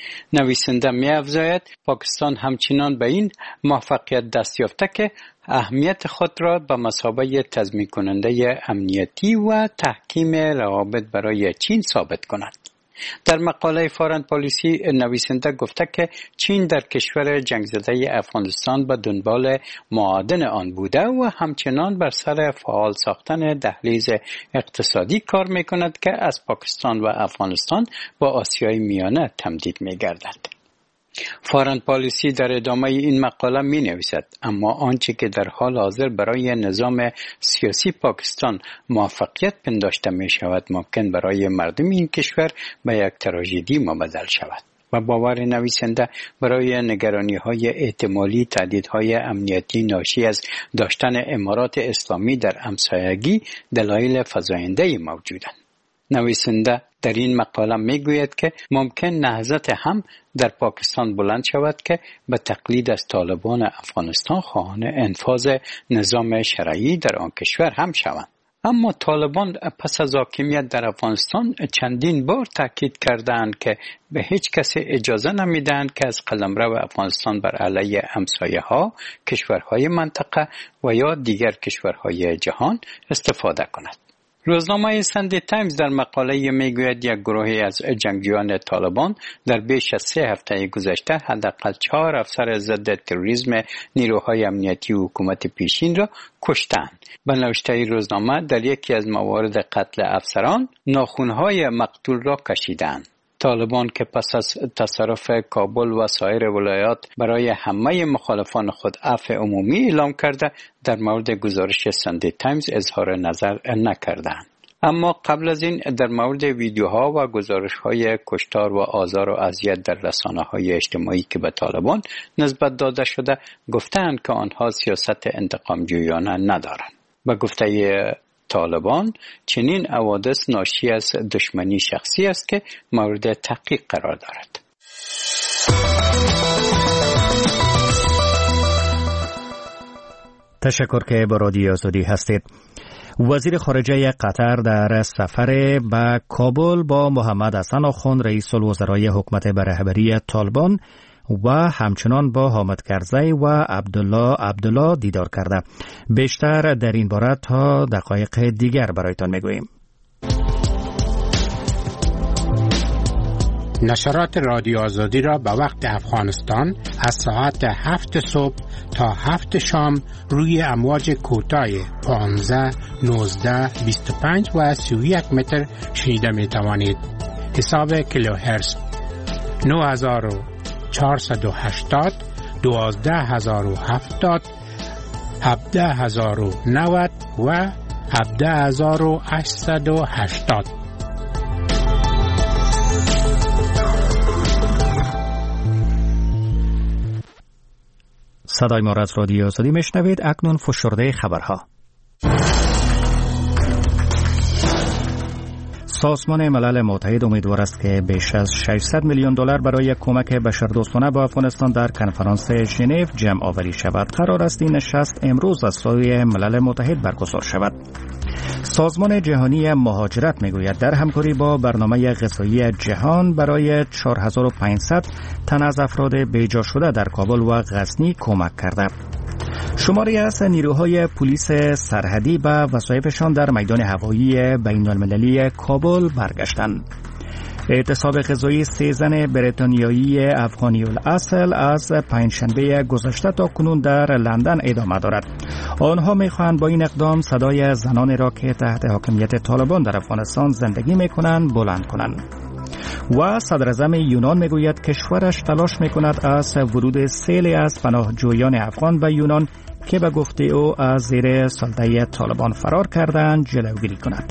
نویسنده می‌افزاید پاکستان همچنان به این موفقیت دست یافته که اهمیت خود را به مثابه تضمین کننده امنیتی و تحکیم روابط برای چین ثابت کند. در مقاله فارن پالیسی نویسنده گفته که چین در کشور جنگ زده افغانستان به دنبال معادن آن بوده و همچنان بر سر فعال ساختن دهلیز اقتصادی کار می‌کند که از پاکستان و افغانستان با آسیای میانه تمدید می‌گردد. فارن پالیسی در ادامه این مقاله می نویسد اما آنچه که در حال حاضر برای نظام سیاسی پاکستان موفقیت پنداشته می شود ممکن برای مردم این کشور به یک تراژدی مبدل شود. و باور نویسنده برای نگرانی‌های احتمالی تهدیدهای امنیتی ناشی از داشتن امارات اسلامی در همسایگی دلایل فزاینده‌ای موجودند. نویسنده در این مقاله میگوید که ممکن نهضت هم در پاکستان بلند شود که به تقلید از طالبان افغانستان خواهان انفاذ نظام شرعی در آن کشور هم شوند. اما طالبان پس از حاکمیت در افغانستان چندین بار تاکید کردند که به هیچ کسی اجازه نمیدهند که از قلمرو افغانستان بر علیه همسایه‌ها، کشورهای منطقه و یا دیگر کشورهای جهان استفاده کند. روزنامه ساندی تایمز در مقاله میگوید یک گروهی از جنگجویان طالبان در بیش از 3 هفته گذشته حداقل 4 افسر ضد تروریسم نیروهای امنیتی و حکومت پیشین را کشتند. به نوشته روزنامه در یکی از موارد قتل افسران ناخن‌های مقتول را کشیدند. طالبان که پس از تصرف کابل و سایر ولایات برای همه مخالفان خود عفو عمومی اعلام کرده در مورد گزارش ساندی تایمز اظهار نظر نکردند. اما قبل از این در مورد ویدیوها و گزارش‌های کشتار و آزار و اذیت در رسانه‌های اجتماعی که به طالبان نسبت داده شده گفتند که آنها سیاست انتقام‌جویانه ندارند. به گفته طالبان چنین حوادث ناشی از دشمنی شخصی است که مورد تحقیق قرار دارد. تشکر که با رادیو آزادی هستید. وزیر خارجه قطر در سفر به کابل با محمد حسن آخوند رئیس الوزرای حکومت به رهبری طالبان و همچنان با حامد کرزی و عبدالله دیدار کرده. بیشتر در این باره تا دقایق دیگر برایتان میگوییم. نشرات رادیو آزادی را به وقت افغانستان از ساعت 7 صبح تا 7 شام روی امواج کوتاه 15, 19, 25 و 31 متر شنیده می توانید. حساب کیلوهرتز 9480 12070 17090 و 17880. صدای ما را از رادیو آزادی میشنوید. اکنون فشرده خبرها. سازمان ملل متحد امیدوار است که بیش از 600 میلیون دلار برای کمک بشردوستانه به افغانستان در کنفرانس ژنو جمع آوری شود. قرار است این نشست امروز از سوی ملل متحد برگزار شود. سازمان جهانی مهاجرت میگوید در همکاری با برنامه غذایی جهان برای 4500 تن از افراد بیجا شده در کابل و غزنی کمک کرده. شماری از نیروهای پلیس سرحدی به وظایفشان در میدان هوایی بین المللی کابل برگشتند. اعتصاب غذایی 3 زن بریتانیایی افغانی الاصل از پنجشنبه گذشته تا کنون در لندن ادامه دارد. آنها می‌خواهند با این اقدام صدای زنانی را که تحت حاکمیت طالبان در افغانستان زندگی می‌کنند بلند کنند. و صدراعظم یونان میگوید کشورش تلاش میکند از ورود سیلی از پناهجویان افغان به یونان که به گفته او از زیر سلطه طالبان فرار کردند جلوگیری کند.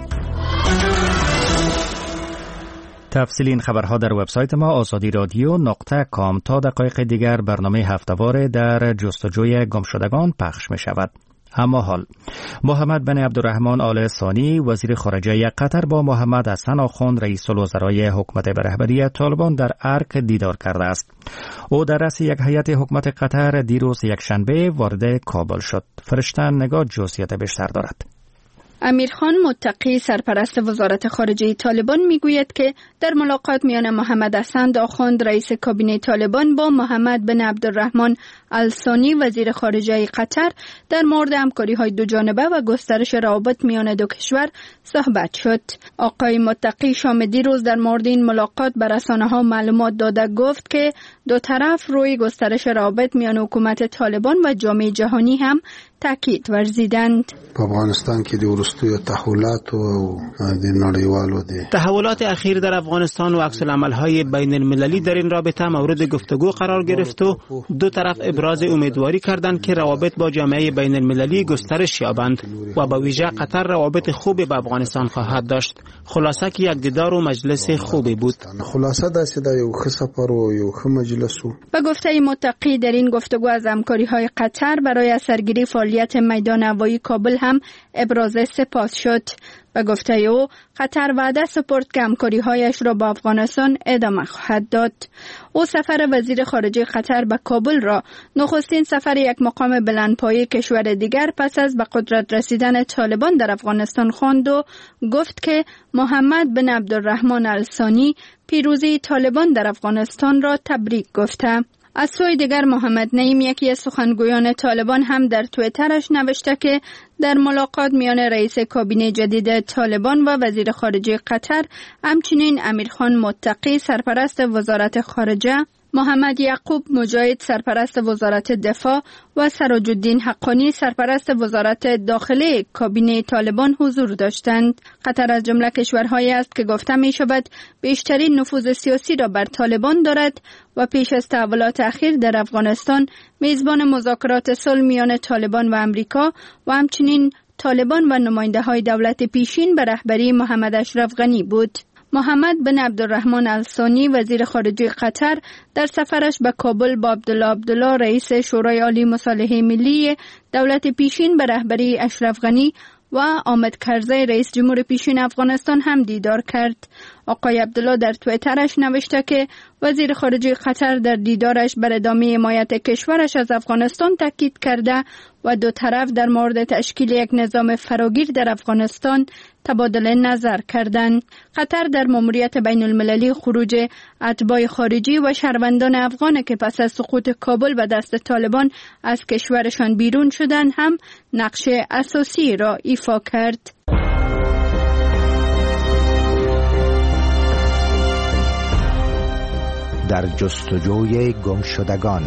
تفصیل این خبرها در وبسایت ما azadi.radio.com. تا دقایق دیگر برنامه هفته‌واره در جستجوی گمشدگان پخش می شود. اما حال محمد بن عبدالرحمن آل ثانی وزیر خارجه قطر با محمد حسن آخوند رئیس الوزرای حکومت به رهبری طالبان در ارک دیدار کرده است. او در رأس یک هیئت حکومت قطر دیروز یکشنبه وارد کابل شد. فرشته نگاه جزئیات بیشتر دارد. امیرخان متقی سرپرست وزارت خارجه طالبان میگوید که در ملاقات میان محمد حسن آخوند رئیس کابینه طالبان با محمد بن عبدالرحمن الثانی وزیر خارجه قطر در مورد همکاری‌های دو جانبه و گسترش روابط میان دو کشور صحبت شد. آقای متقی شام دیروز در مورد این ملاقات به رسانه‌ها معلومات داده گفت که دو طرف روی گسترش روابط میان حکومت طالبان و جامعه جهانی هم تاکید ورزیدند. افغانستان کې د ورستیو تحولات او د نړیوالو د تحولات اخیر در افغانستان و عکس العمل‌های بین المللی در این رابطه مورد گفتگو قرار گرفت و دو طرف ابراز امیدواری کردند که روابط با جامعه بین المللی گسترش یابند و به ویژه قطر روابط خوبی با افغانستان خواهد داشت. خلاصه که یک دیدار و مجلس خوبی بود. خلاصه داسې دا یو ښه سفر و یو ښه مجلس و. به گفته متقی در این گفتگو از همکاری‌های قطر برای اثرگیری فعالیت میدان هوایی کابل هم ابراز سپاس شد. به گفته او قطر وعده سپرد که همکاری‌هایش را با افغانستان ادامه خواهد داد. او سفر وزیر خارجه قطر به کابل را نخستین سفر یک مقام بلندپایه کشور دیگر پس از به قدرت رسیدن طالبان در افغانستان خواند و گفت که محمد بن عبدالرحمن الثانی پیروزی طالبان در افغانستان را تبریک گفته. از سوی دیگر محمد نعیم یکی از سخنگویان طالبان هم در توییترش نوشته که در ملاقات میان رئیس کابینه جدید طالبان و وزیر خارجه قطر همچنین امیرخان متقی سرپرست وزارت خارجه، محمد یعقوب مجاهد سرپرست وزارت دفاع و سراج الدین حقانی سرپرست وزارت داخله کابینه طالبان حضور داشتند. قطر از جمله کشورهایی است که گفته می شود بیشترین نفوذ سیاسی را بر طالبان دارد و پیش از تحولات اخیر در افغانستان میزبان مذاکرات صلح میان طالبان و امریکا و همچنین طالبان و نماینده های دولت پیشین به رهبری محمد اشرف غنی بود. محمد بن عبدالرحمن الثانی وزیر خارجه قطر در سفرش به کابل با عبدالله رئیس شورای عالی مصالحه ملی دولت پیشین به رهبری اشرف غنی و حامد کرزی رئیس جمهور پیشین افغانستان هم دیدار کرد. آقای عبدالله در توییترش نوشته که وزیر خارجه قطر در دیدارش بر ادامه حمایت کشورش از افغانستان تاکید کرده و دو طرف در مورد تشکیل یک نظام فراگیر در افغانستان تبادل نظر کردند. قطر در ماموریت بین المللی خروج اتباع خارجی و شهروندان افغان که پس از سقوط کابل به دست طالبان از کشورشان بیرون شدند هم نقش اساسی را ایفا کرد. در جستجوی گمشدگان.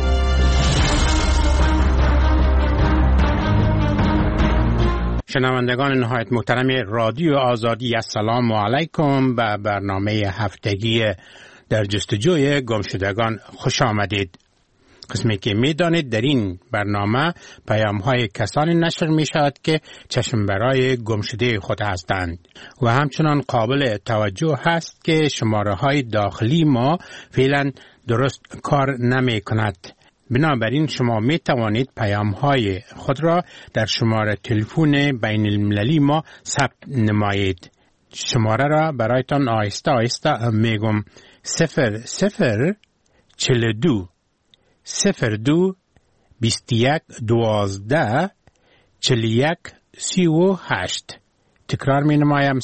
شنوندگان نهایت محترم رادیو آزادی، السلام علیکم. به برنامه هفتگی در جستجوی گمشدگان خوش آمدید. قسمی که می دانید در این برنامه پیام های کسانی نشر می شود که چشم برای گمشده خود هستند و همچنان قابل توجه هست که شماره های داخلی ما فعلا درست کار نمی کند. بنابراین شما می توانید پیام های خود را در شماره تلفن بین المللی ما ثبت نمایید. شماره را برایتان آهسته آهسته می گم. 0042 02 21 12 41 38. تکرار می نمایم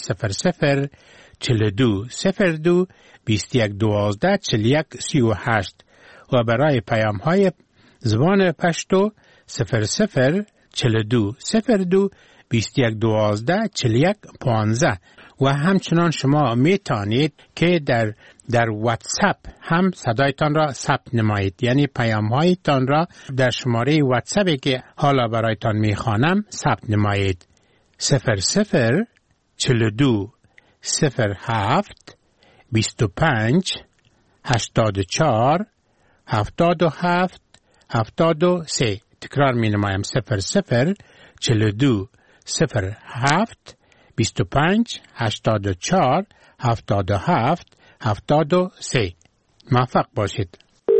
0042 02 21 12 41 38 و برای پیام های زبان پشتو 0042 02 21 12 41 15. و همچنان شما می توانید که در واتساپ هم صدایتان را ثبت نمایید، یعنی پیام هایتان را در شماره واتساپی که حالا برایتان می خوانم ثبت نمایید. 0042 07 25 84 77 73. تکرار می نمایم 0042 07 25 84 77 73. موفق باشید.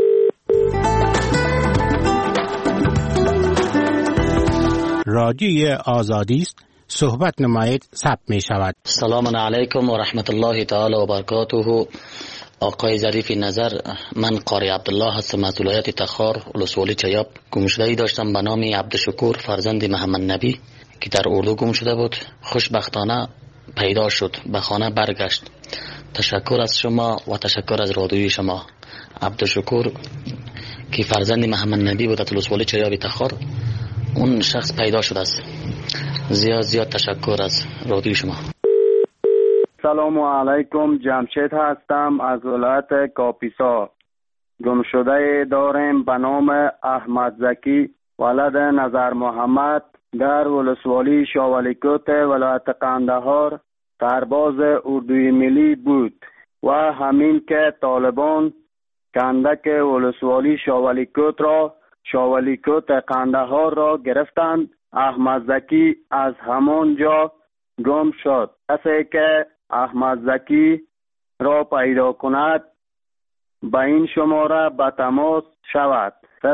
رادیوی آزادی است. صحبت نمایید ثبت می شود. سلام علیکم و رحمت الله تعالی و برکاته. آقای ظریف نظر، من قاری عبدالله هستم از ولایت تخار ولسوالی چیاب. گمشده‌ای داشتم به نام عبدالشکور فرزند محمد نبی که در اردو گم شده بود. خوشبختانه پیدا شد، به خانه برگشت. تشکر از شما و تشکر از رادیوی شما. عبدالشکور که فرزند محمد نبی بود از ولسوالی چیاب تخار، اون شخص پیدا شده است. زیاد تشکر از رادیوی شما. سلام علیکم، جمشید هستم از ولایت کاپیسا. گمشده داریم به نام احمد زکی ولد نظر محمد در ولسوالی شاولیکوت ولایت قندهار سرباز اردوی ملی بود و همین که طالبان کندک ولسوالی شاولیکوت را شاولیکوت قندهار را گرفتند، احمد زکی از همان جا گم شد. کسی که احمد زکی را پیدا کند به این شماره به تماس شود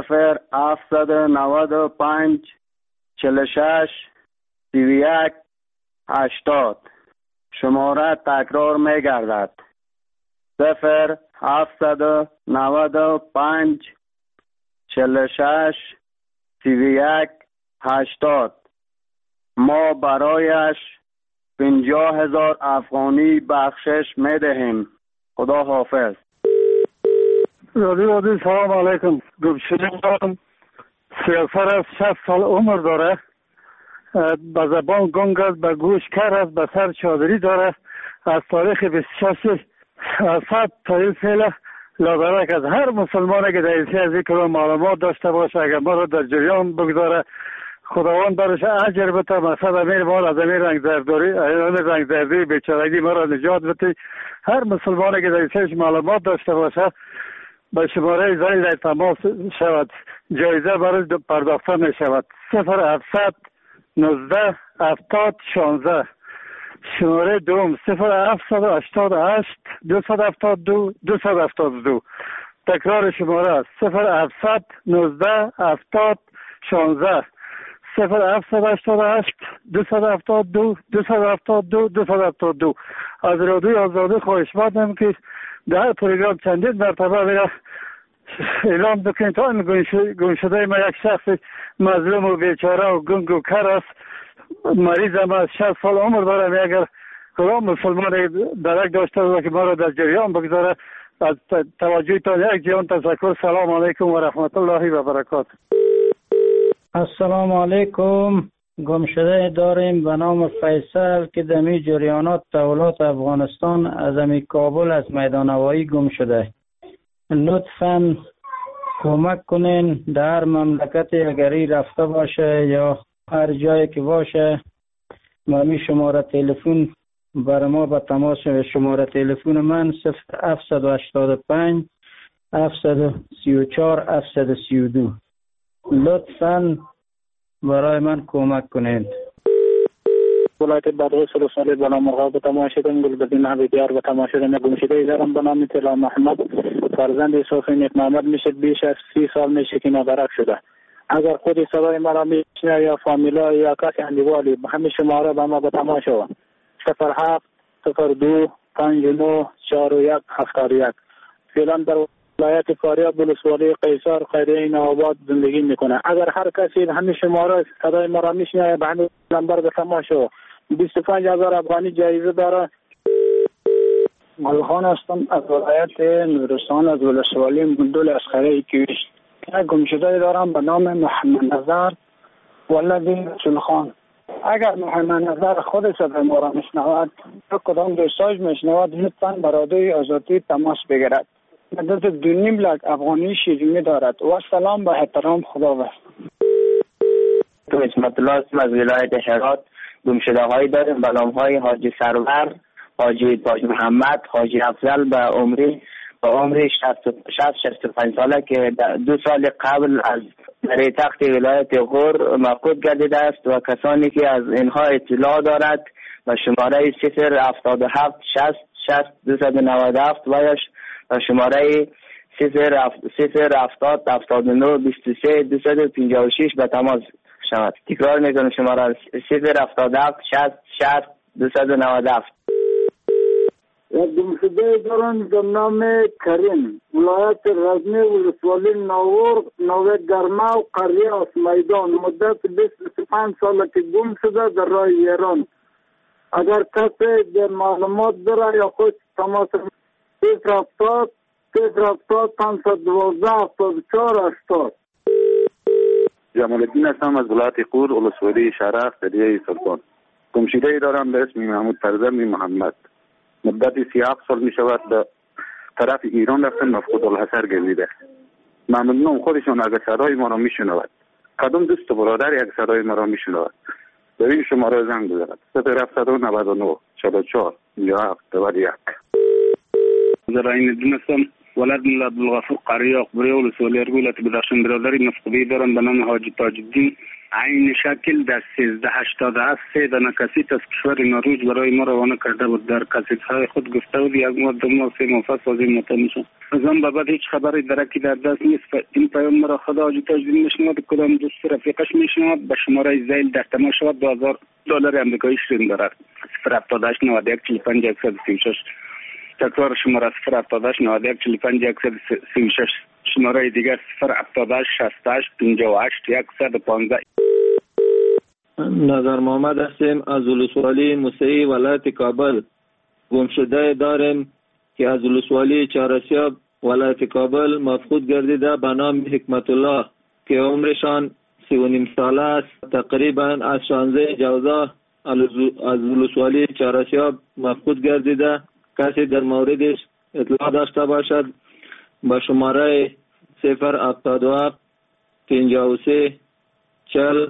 0795 46 31 80. شماره تکرار می گردد 0795 46 31 80. ما برایش 50,000 افغانی بخشش می دهیم. خدا حافظ. رادیو سلام علیکم. گمشده دارم، 60 سال عمر داره، به زبان گنگ است، به گوش کر است، به سر چادری داره. از تاریخ 26 اسد تا این فعلا لابرک از هر مسلمانی که در این از این کلام معلومات داشته باشه اگر ما را در جریان بگذاره خداوند برش اجر بده. مقصد امیر مال از امیر رنگ زردی بیچارگی ما را نجات بده. هر مسلمانی که در این معلومات داشته باشه به شماره زنگ در تماس شود، جایزه برای پرداخته می شود 0700 19 70 16. شماره دوم 0788 272 272. تکرار شماره است 0700 19 70 16 0788 272 272 272. از رادیوی آزادی خواهشمندم که در پروگرام چندین مرتبه میره اعلام بکنید تا این گم شده ما یک شخص مظلوم و بیچاره و گنگ و کر است، مریض هم از 60 سال عمر داره. اگر کدام مسلمان درک داشته باشه که ما را در جریان بگذاره. از توجهتان یک جهان تشکر. سلام علیکم و رحمت الله و برکاته. السلام علیکم. گمشده داریم به نام فیصل که دمی جریانات تولات افغانستان از امی کابل از میدان هوایی گم شده. لطفاً کمک کنین در مملکت اگری رفته باشه یا هر جایی که باشه مامی شماره تلفن بر ما به تماس. شماره تلفن من 0785 734 732. لطفاً برای من کمک کنید. ولایت بادغیس رساله به نام مرغاب تماشیدن گلبدین حبیبیار و تماشیدن گمشده دارم به نام طلا محمد فرزند صوفی نیک محمد میشه بیش از 30 سال میشه که نادرک شده. اگر خود صدای مرا میشنه یا فامیلا یا کسی اندیوالی همه شماره به ما به تماشا 07 02 59 41 71. فعلا در ولایت فاریاب ولسوالی قیصر خیریه نوآباد زندگی میکنه. اگر هر کسی همین شماره صدای مرا میشنه به همین نمبر به تماشا 25,000 افغانی جایزه داره. گلخان هستم از ولایت نورستان از ولسوالی مندول اسخره کیویش. گمشده دارم به نام محمد نظر ولدی رسول خان. اگر محمد نظر خود صدای ما را میشنود یا کدام دوستاش میشنود لطفاً برادوی آزادی تماس بگیرد. مدت 2.5 لک افغانی شیرینی دارد و سلام به احترام خداوند. تو اسمت الله هستم از ولایت هرات. گمشده هایی داریم به نام های حاجی سرور، حاجی تاج محمد، حاجی افضل به عمر 65 ساله که 2 سال قبل از در تخت ولایت غور مفقود گردیده است و کسانی که از اینها اطلاع دارد و شماره 077 60 60 297 و شماره 070 79 23 256 به تماس شود. تکرار میکنم شماره 077 60 60 297. گمشده دارم به نام کریم ولایت رزمی ولسوالی نوه گرما و قریه از میدان مدت 25 ساله که گم شده در راه ایران. اگر کسی در معلومات داره یا خود تماس 070 512 74 80. جمال الدین هستم از ولایت قور ولسوالی شرف دریای سلطان. گمشده دارم به اسم محمود فرزند محمد. مدت 37 سال می شود به طرف ایران رفتن مفقود الحصر گردیده. ممنونم خودشون اگر صدای ما را می شنود. کدام دوست و برادر یک صدای ما را می شنود به این شماره زنگ بزند 0799 44 57 91. در این دونستم ولد ملا عبدالغفور قریه اقبری ولسوالی ارگولت بدخشان برادری مفقودی دارم به نام حاجی تاج الدین. عین شکل در 1387 3 دانه کسیت از کشور نروژ برای ما روانه کرده بود. در کسیت‌های خود گفته بود یک ماه 2 ماه 3 ماه پس از این مطمئن از آن به بعد هیچ خبری درکی در دست نیست. این پیام مرا خدا حاجی تاج الدین میشنود کدام دوست رفیقش میشنود به شماره زیل در تماس شود $2000 آمریکایی شیرین دارد 078 91 45 136. تکرار شماره 078 91 45 136. شماره دیگر 078 68 58 115. نظر محمد هستیم از ولسوالی موسعی ولایت کابل. گمشده داریم که از ولسوالی چهارسیاب ولایت کابل مفقود گردیده به نام حکمت الله که عمرشان 39 ساله است. تقریبا از 16 جوزا از ولسوالی چهارسیاب مفقود گردیده. کسی در موردش اطلاع داشته باشد با شماره 077 53 40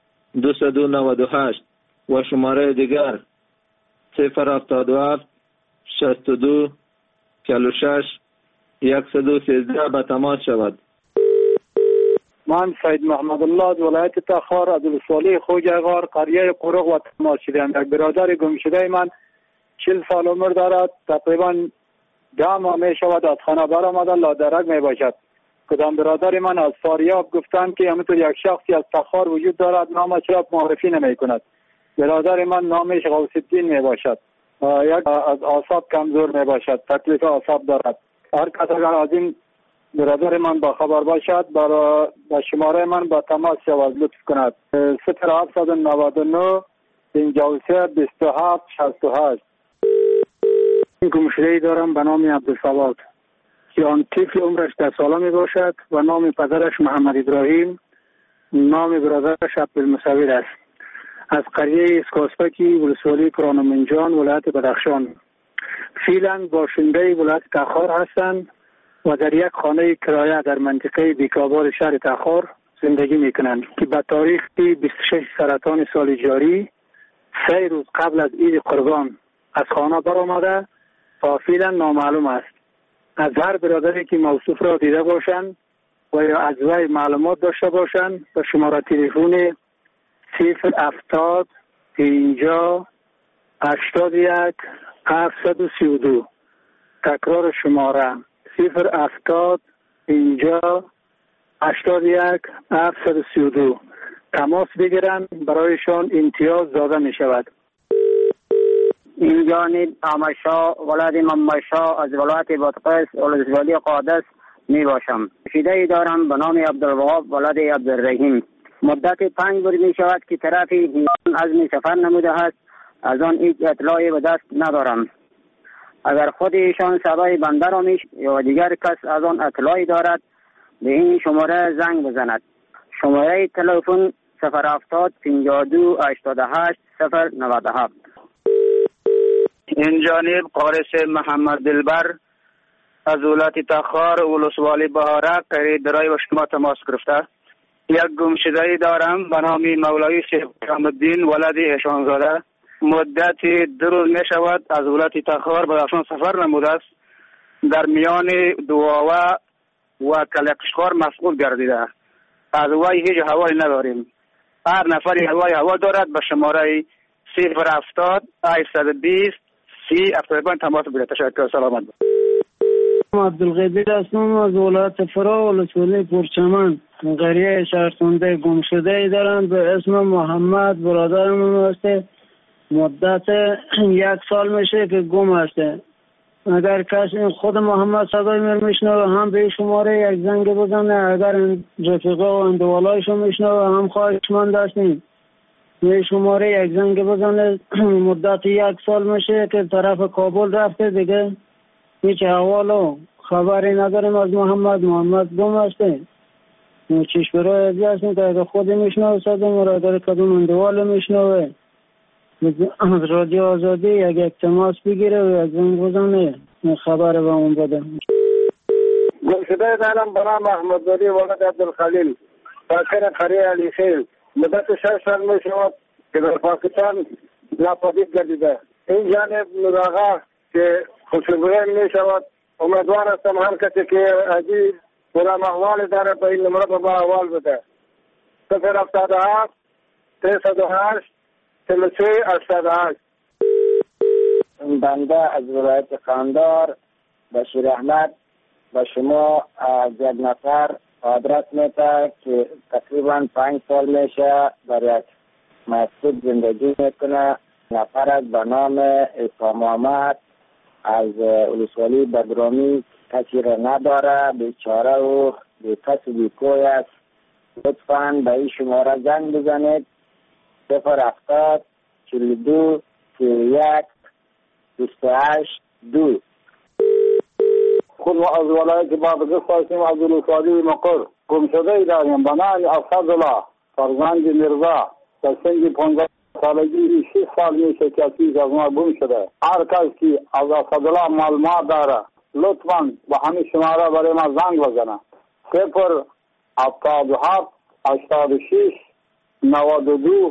298 و شماره دیگر 077 62 46 113 به تماس شود. من سید محمد الله از ولایت تخار از ولسوالی خوجغار قریه قرق و تماس شدم. یک برادر گم شده من 40 سال عمر دارد. تقریبا 10 ماه می شود از خانه برآمده لادرک می باشد. کدام برادر من از فاریاب گفتند که همینطور یک شخصی از تخار وجود دارد نامش را معرفی نمی کند. برادر من نامش غوث الدین می باشد. یک از اعصاب کمزور می باشد. تکلیف اعصاب دارد. هر کس اگر از این برادر من با خبر باشد با شماره من با تماس شود لطف کند 0799 53 27 68. این گمشده‌ای دارم به نام عبدالصواد که آن طفل عمرش 10 ساله می باشد و نام پدرش محمد ابراهیم، نام برادرش عبدالمصور است. از قریه اسکاسپکی ولسوالی کرانمنجان ولایت بدخشان. فعلا باشنده ولایت تخار هستند و در یک خانه کرایه در منطقه بیکاباد شهر تخار زندگی می کنند که به تاریخ 26 سرطان سال جاری 3 روز قبل از عید قربان از خانه برآمده و فعلا نامعلوم است. از هر برادری که موصوف را دیده باشند و یا از وی معلومات داشته باشند به شماره تلفن 070 50 81 732. تکرار شماره 070 50 81 732. تماس بگیرند، برایشان امتیاز داده می شود. این جانب آمشا ولد ممشا از ولایت بادغیس ولسوالی قادس می باشم. شیده دارم به نام عبدالوهاب ولد عبدالرحیم. مدت 5 روز می شود که طرف ایران عزم سفر نموده است. از آن هیچ اطلاعی به دست ندارم. اگر خود ایشان صدای بنده را یا دیگر کس از آن اطلاعی دارد به این شماره زنگ بزند. شماره تلفن 070 52 88 097. این جانب قارس محمد دلبر از ولایت تخار ولسوالی بهارک درای و شما تماس گرفته. یک گمشده‌ای دارم به نام مولوی شیخ الدین ولد احسانزاده. مدت 2 روز می شود از ولایت تخار به افغانستان سفر نموده است. در میان دواوه و کلکشخار مسئول گردیده. از وی هیچ حوالی نداریم. هر نفری هوا دارد به شماره 070 820 30 تماس بگیرید. تشکر. سلامت. عبدالقدیر هستم از ولایت فرا ولسوالی پرچمن. قریه شهرخونده گمشده دارند به اسم محمد. برادرم هسته. مدت 1 سال میشه که گم هسته. اگر کسی خود محمد صدای من میشنوه هم به شماره یک زنگ بزنه. اگر رفیقا و اندوالایشو میشنوه هم خواهشمند هستیم به شماره یک زنگ بزنه. مدت 1 سال میشه که طرف کابل رفته دیگه هیچ احوال و خبری نداریم از محمد گم هسته. چیش برای ازی هستیم که اگر خود میشنوه صدای ما را اگر کدوم اندوال میشنوه از رادیو آزادی یک تماس بگیره و یک زنگ بزنه خبر به اون بده. گمشده دارم به نام احمدزاده ولد عبدالخلیل ساکن قریه علی خیل. مدت 6 سال می شود که در پاکستان ناپدید گردیده. این جانب نوراغا که خوشبختی می شود. امیدوار هستم هر کسی که عزیز پورا احوال داره به این نمره به ما احوال بده. 077 308 33 88. بنده از ولایت قندار بشیر احمد به شما از یک نفر آدرس میده که تقریبا 5 سال میشه در یک مسجد زندگی میکنه. نفر به نام عیسی محمد از ولسوالی بدرامی کسی را نداره، بیچاره و بیکس و بیکوی است. لطفاً به این شماره زنگ بزنید 070 42 31 28 2. خود از ولایت بادغیس هستیم از ولسوالی مقر. گمشده داریم به نام اسدالله فرزند میرزا در سن 15 سالگی 6 سال میشه که از ما گم شده. هر کس که از اسدالله معلومات داره لطفاً به همین شماره برای ما زنگ بزنه. 077 86 92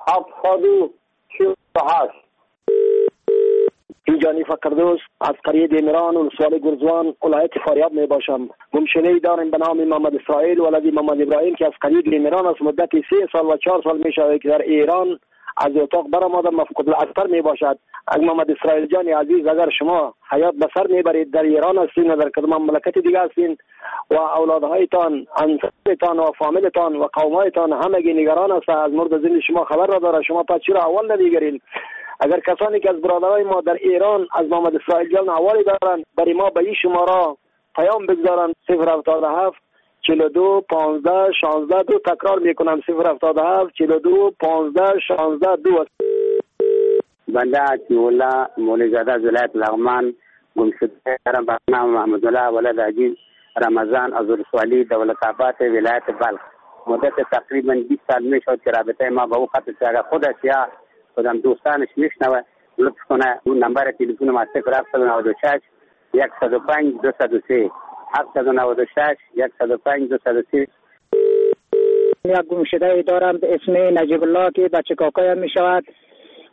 748. اینجانی فقردوس از قریه دیمران و ولسوالی گرزوان ولایت فاریاب می باشم. گمشده‌ای داریم به نام محمد اسرائیل ولد محمد ابراهیم که از قریه دیمران است. مدت 3 سال و 4 سال می شود که در ایران از اتاق برآمده مفقود الاثر می باشد. اگر محمد اسرائیل جان عزیز اگر شما حیات به سر میبرید در ایران هستین و در کدام مملکت دیگه هستین و اولادهایتان انصارتان و فامیلتان و قومایتان همگی نگران است از مورد زندگی شما خبر را داره، شما پس چرا اول نمیگیرین؟ اگر کسانی که از برادرای ما در ایران از محمد اسرائیل جان حوالی دارن برای ما به این شماره پیام بگذارن 077 42 15 16 2. تکرار میکنم 077 42 15 16 2. بنده عطی‌الله مولوی‌زاده از ولایت لغمان گمشده دارم به نام محمدالله ولد عزیز رمضان از ولسوالی دولت‌آباد ولایت بلخ. مدت تقریبا 20 سال میشد که رابطه ما با او قطع شد. اگر خودش یا خودم دوستانش میشنوه لطف کنه اون نمبر تلفن ما 0796 105 203 796 105 203. یک گمشده دارم به اسم نجیب الله که بچه کاکایم می شود.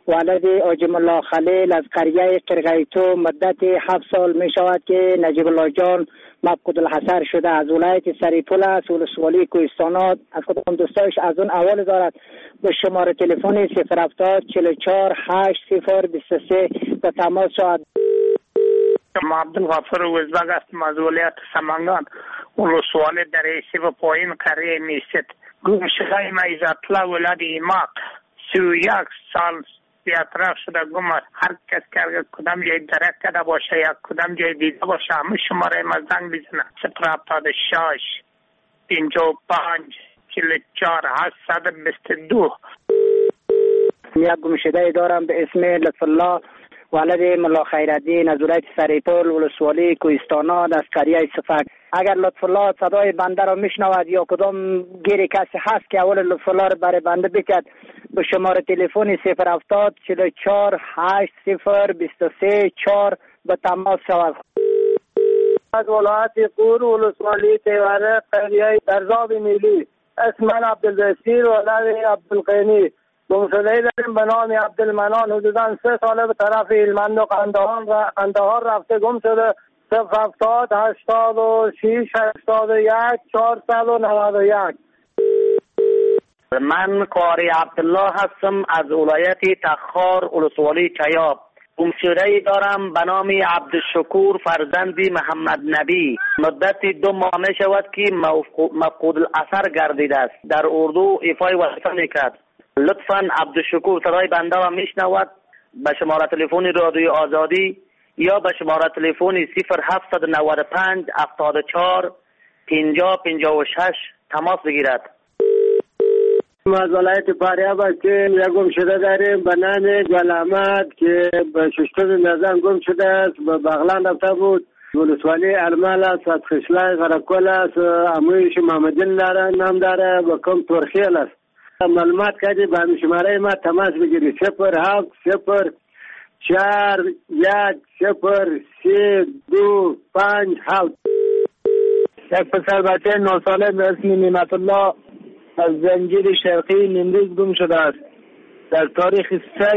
ولد آجم الله خلیل از قریه قرقیتو مدت 7 سال می شود که نجیب الله جان مفقود الحصر شده. از ولایت سریپول است، ولسوالی کوهستانات. از کدام دوستایش از اون اول دارد به شماره تلفن 070 44 80 23 به تماس شود. عبدالغفور وزبگ هستم از ولایت سمنگان، ولسوالی دریسی و پایین قریه میست. گم شده ما عزت‌الله ولد ایماق 31 سال بیاطراف شده گم است. هر کس که کدام جای درک کرده باشه یا کدام جای دیده باشه همه شماره ما زنگ بزنه 076 55 44 822. یک گمشده دارم به اسم لطف الله ولد ملا خیرالدین از ولایت سریپول، ولسوالی کوهستانات از قریه صفک. اگر لطف الله صدای بنده را میشنود یا کدام گیری کسی هست که اول لطف الله را برای بنده بکرد به شماره تلفن 070 44 80 23 4 به تماس شود. از ولایت قور، ولسوالی تیوره، قریه درزاب میلی. اسم من عبدالبصیر ولد عبدالقینی. گمشده‌ای داریم به نام عبدالمنان. حدوداً 3 ساله به طرف هلمند و قندهار رفته گم شده. 070 86 81 491. من قاری عبدالله هستم از ولایت تخار، ولسوالی چیاب. گمشده‌ای دارم به نام عبدالشکور فرزند محمد نبی. مدت 2 ماه می شود که مفقود الاثر گردیده است. در اردو ایفای وظیفه میکرد. لطفاً عبدالشکور صدای بنده را میشنود به شماره تلفن رادیو آزادی یا به شماره تلفن 0795 74 50 56 تماس بگیرد. ما از ولایت فاریاب هستیم. یک گمشده داریم به نام گل احمد که به 6 نظام گم شده است. به بغلان رفته بود. ولسوالی ارمل است، از خشلای غرقل است. امویش محمدین داره، نام داره و کم ترخیل است. معلومات کردی به همین شماره ما تماس بگیری 07 0 4 1 0 3 2 5 7. یک پسر بچه 9 ساله به اسم نعمت الله از زنجیر شرقی نیمروز گم شده است. در تاریخ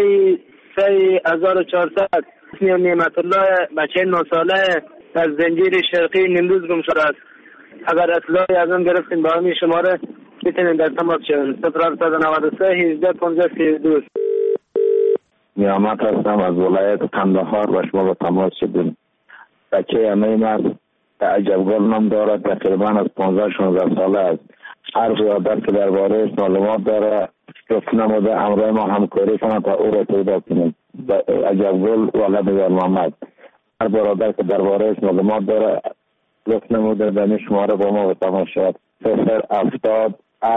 3/1400 اسم نعمت الله بچه 9 ساله از زنجیر شرقی نیمروز گم شده است. اگر اطلاعی از آن گرفتیم با همین شماره میتونید در تماس شوید 0793 18 15 32. نیامت هستم از ولایت قندهار و شما با تماس شدیم. بچه امین است که عجبگل نام دارد، تقریبا از 15-16 ساله است. هر برادر که درباره معلومات داره گفت نموده همراه ما همکاری کنند تا او را پیدا کنیم. عجبگل ولد محمد. هر برادر که درباره معلومات داره گفت نموده در شماره با ما با تماس شد 070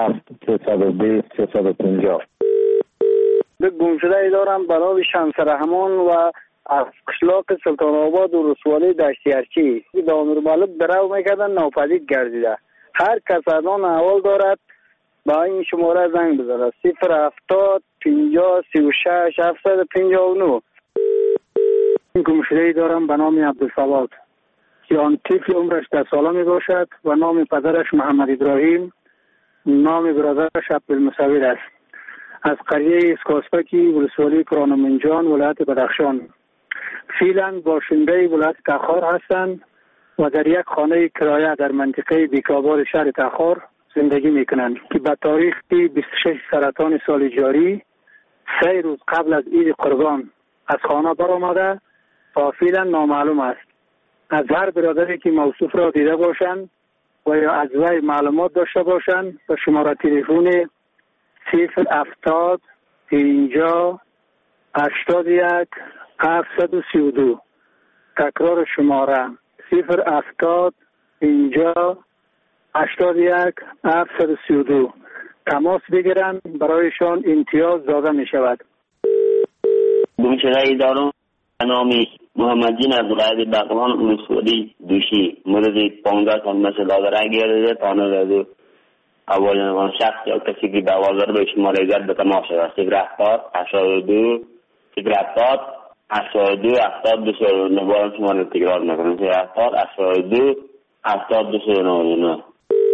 320 350. به گمشده‌ای دارم برای شمس رحمان و از قشلاق سلطان آباد و رسوالی دشتی ارچی به امیر مالک درو میکردن ناپدید گردیده. هر کس از آن احوال دارد با این شماره زنگ بزنه 070 50 36 759. گمشده‌ای دارم به نام عبدالصواد که آن طفل عمرش 10 ساله می باشد و نام پدرش محمد ابراهیم، نام برادرش عبدالمصور است. از قریه اسکاسپکی ولسوالی کرانمنجان ولایت بدخشان. فعلا باشنده ولایت تخار هستند و در یک خانه کرایه در منطقه بیکابار شهر تخار زندگی میکنند که به تاریخ 26 سرطان سال جاری 3 روز قبل از عید قربان از خانه برآمده و فعلا نامعلوم است. از هر برادری که موصوف را دیده باشند و یا از وی معلومات داشته باشند به شماره تلفن 070 50 81 732. تکرار شماره 070 50 81 732. تماس بگیرند برایشان امتیاز داده می شود. گمشده‌ای دارم به نام محمدین از ولایت بغلان ولسوالی دوشی. مدت 15 سال مثل دادره گرده تا نزده اول شخص یا کسی که دعوا داره به شماره زد به تماس شود 070 82 070 82 72 نبارم شماره تکرار نکنم 070 82 72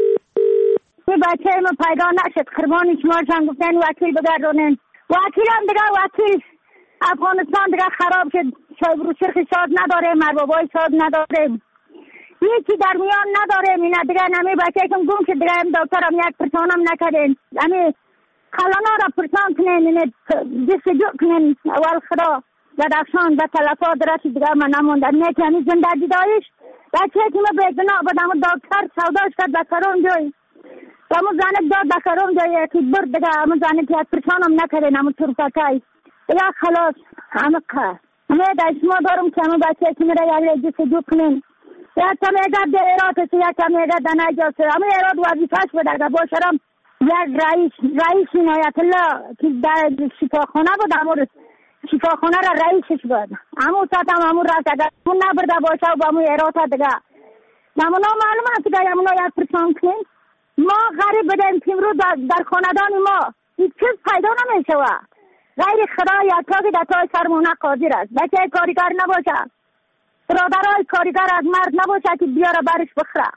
بچه ما پیدا نشد قربانی شما شما گفتن وکیل بگردونین. وکیل هم دیگه وکیل افغانستان دیگه خراب شد. شایبرو شرخ شاد نداریم، اربابای شاد نداریم، یکی در میان نداریم. اینا دیگه نمی بچه کم گم شد دیگه. دکتر هم یک پرسان هم نکردین. امی خلانا را پرسان کنین، جستجو کنین. اول خدا بدخشان به تلفات رسید دیگه من نموندم. نیکی همی زندگی دایش بچه که ما بگناه بدم دکتر سوداش کرد بکرون جای همون زنک داد بکرون جای که برد دیگه. همون زنک یک پرسان هم نکردین. همون طرفکای دیگه خلاص همه که همه دشما دارم که همه بچه که میره یک جستجو کنین. یک کمیگه در ایراد یک کمیگه در نجاست. همه ایراد وظیفه‌اش بده باشرم یک رئیس عنایت الله که در شفاخانه بود، همون شفاخانه را رئیسش بود. همون ساعت هم همون رفت اگر اون نبرده باشه و با همون ایراد دیگه نمونا معلوم است که همونا یک پرسان کنیم. ما غریب بدیم که امروز در خاندان ما هیچ چیز پیدا نمیشه. غیر خدا یا که در تای سرمونه قادر است. بچه کارگر نباشه، برادرای کارگر از مرد نباشه که بیاره برش بخره.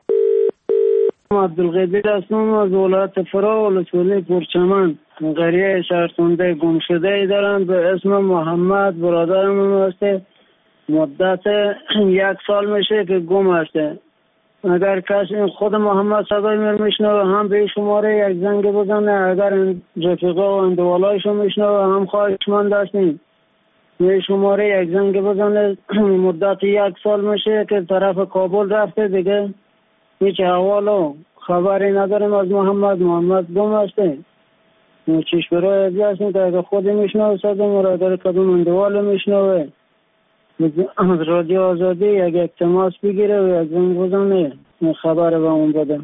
عبدالقدیر هستم از ولایت فرا ولسوالی پرچمن. قریه شهرخونده گمشده دارم به اسم محمد. برادرم هسته مدت 1 سال میشه که گم هسته. اگر کسی خود محمد صدای میشنوه هم به شماره یک زنگ بزنه. اگر رفیقا و اندوالایشو میشنوه هم خواهشمند هستیم به شماره یک زنگ بزنه. مدت 1 سال میشه که طرف کابل رفته دیگه هیچ احوال و خبری نداریم از محمد گم هسته. چیش برای ازی هستیم که اگر خود میشنوه صدای مرا اگر کدوم اندوال میشنوه از رادیو آزادی یک تماس بگیره و یک زنگ بزنه خبر به اون بده.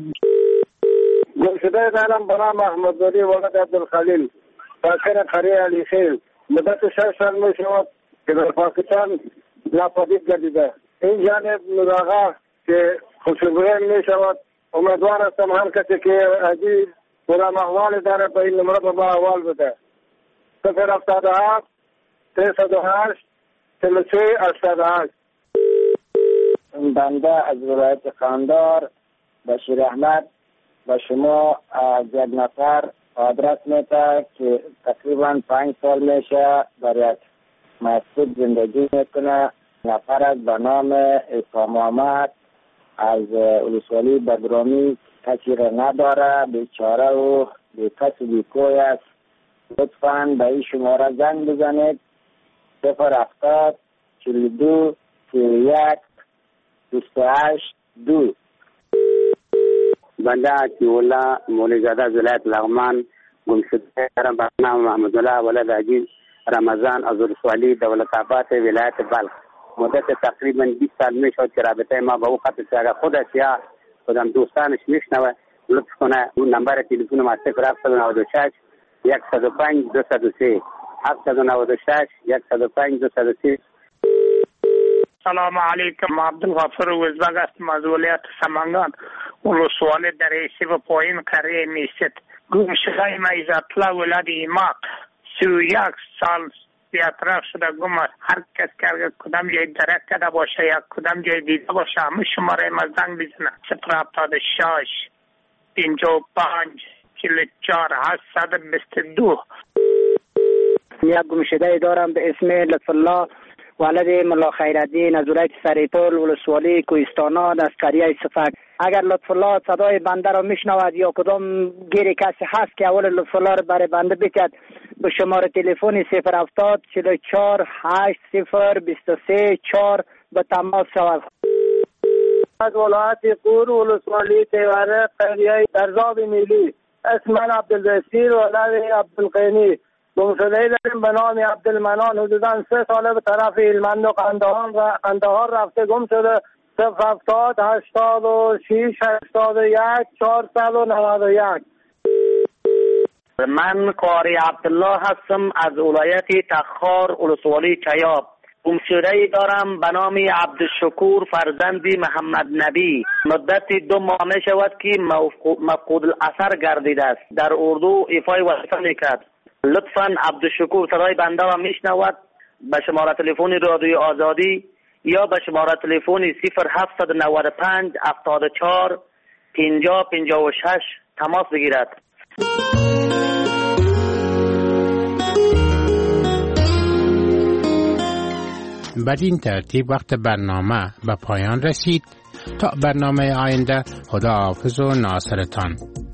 گمشده دارم برام محمد ولی ولد عبدالخلیل ساکن قریه علی خیل. مدت 6 سال می شود که در پاکستان ناپدید گردیده. این جانب نوراغا که خوشبوی می شود. امیدوار هستم هر کسی که عزیز برام احوال داره به این نمره با احوال بده. 077 308 33 88. بنده از ولایت قندهار بشیر احمد به شما از یک نفر آدرس میده که تقریبا 5 سال میشه در یک مسجد زندگی میکنه. نفر از به نام عیسی محمد از ولسوالی بگرامی کسی را نداره، بیچاره و بیکس و بیکوی است. لطفاً به این شماره زنگ بزنید 070 42 31 28 2. بنده عطی‌الله مولی‌زاده از ولایت لغمان گمشده دارم به نام محمد الله ولد عزیز رمضان از ولسوالی دولت‌آباد ولایت بلخ. مدت تقریبا 20 سال میشد که رابطه ما با او قطع شد. اگر خودش یا خودم دوستانش میشنوه لطف کنه اون نمبر تلفن ما 0796 105 203 796 105 203. سلام علیکم. عبدالغفور وزبگ هستم از ولایت سمنگان ولسوالی در ایسی و پایین قریه میست. گم شده ما عزت‌الله ولد ایماق 31 سال بی‌اطراف شده گم است. هر کس که کدام جای درک کرده باشه یا کدام جای دیده باشه همه شماره ما زنگ بزنه 076 55 44 822. یک گمشده دارم به اسم لطف الله ولد ملا خیرالدین از ولایت سریپل ولسوالی کوهستانان از قریه صفک. اگر لطف الله صدای بنده را میشنود یا کدام گیری کسی هست که اول لطف الله را برای بنده بکد به شماره تلفن 070 44 80 23 4 به تماس شود. از ولایت قور ولسوالی تیوره قریه درزاب میلی. اسم من عبدالبصیر ولد عبدالقینی. گمشده داریم به نام عبدالمنان. حدوداً 3 ساله به طرف هلمند و قندهار رفته گم شده. 070 86 81 491. من قاری عبدالله هستم از ولایت تخار ولسوالی چیاب. گمشده دارم به نام عبدالشکور فرزندی محمد نبی. مدت 2 ماه می شود که مفقود الاثر گردیده است. در اردو ایفای وظیفه میکرد. لطفاً عبدالشکور صدای بنده را میشنود به شماره تلفن رادیو آزادی یا به شماره تلفن 0795 74 50 56 تماس بگیرد. بدین ترتیب وقت برنامه به پایان رسید. تا برنامه آینده، خدا حافظ و ناصرتان.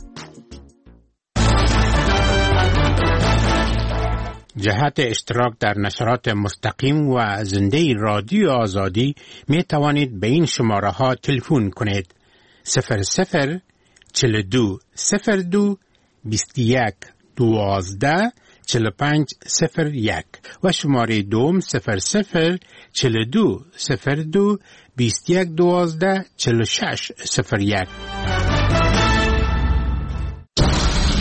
جهت اشتراک در نشرات مستقیم و زنده رادیو آزادی می توانید به این شماره ها تلفن کنید: 00 42 02 21 12 45 01 و شماره دوم 00 42 02 21 12 46 01.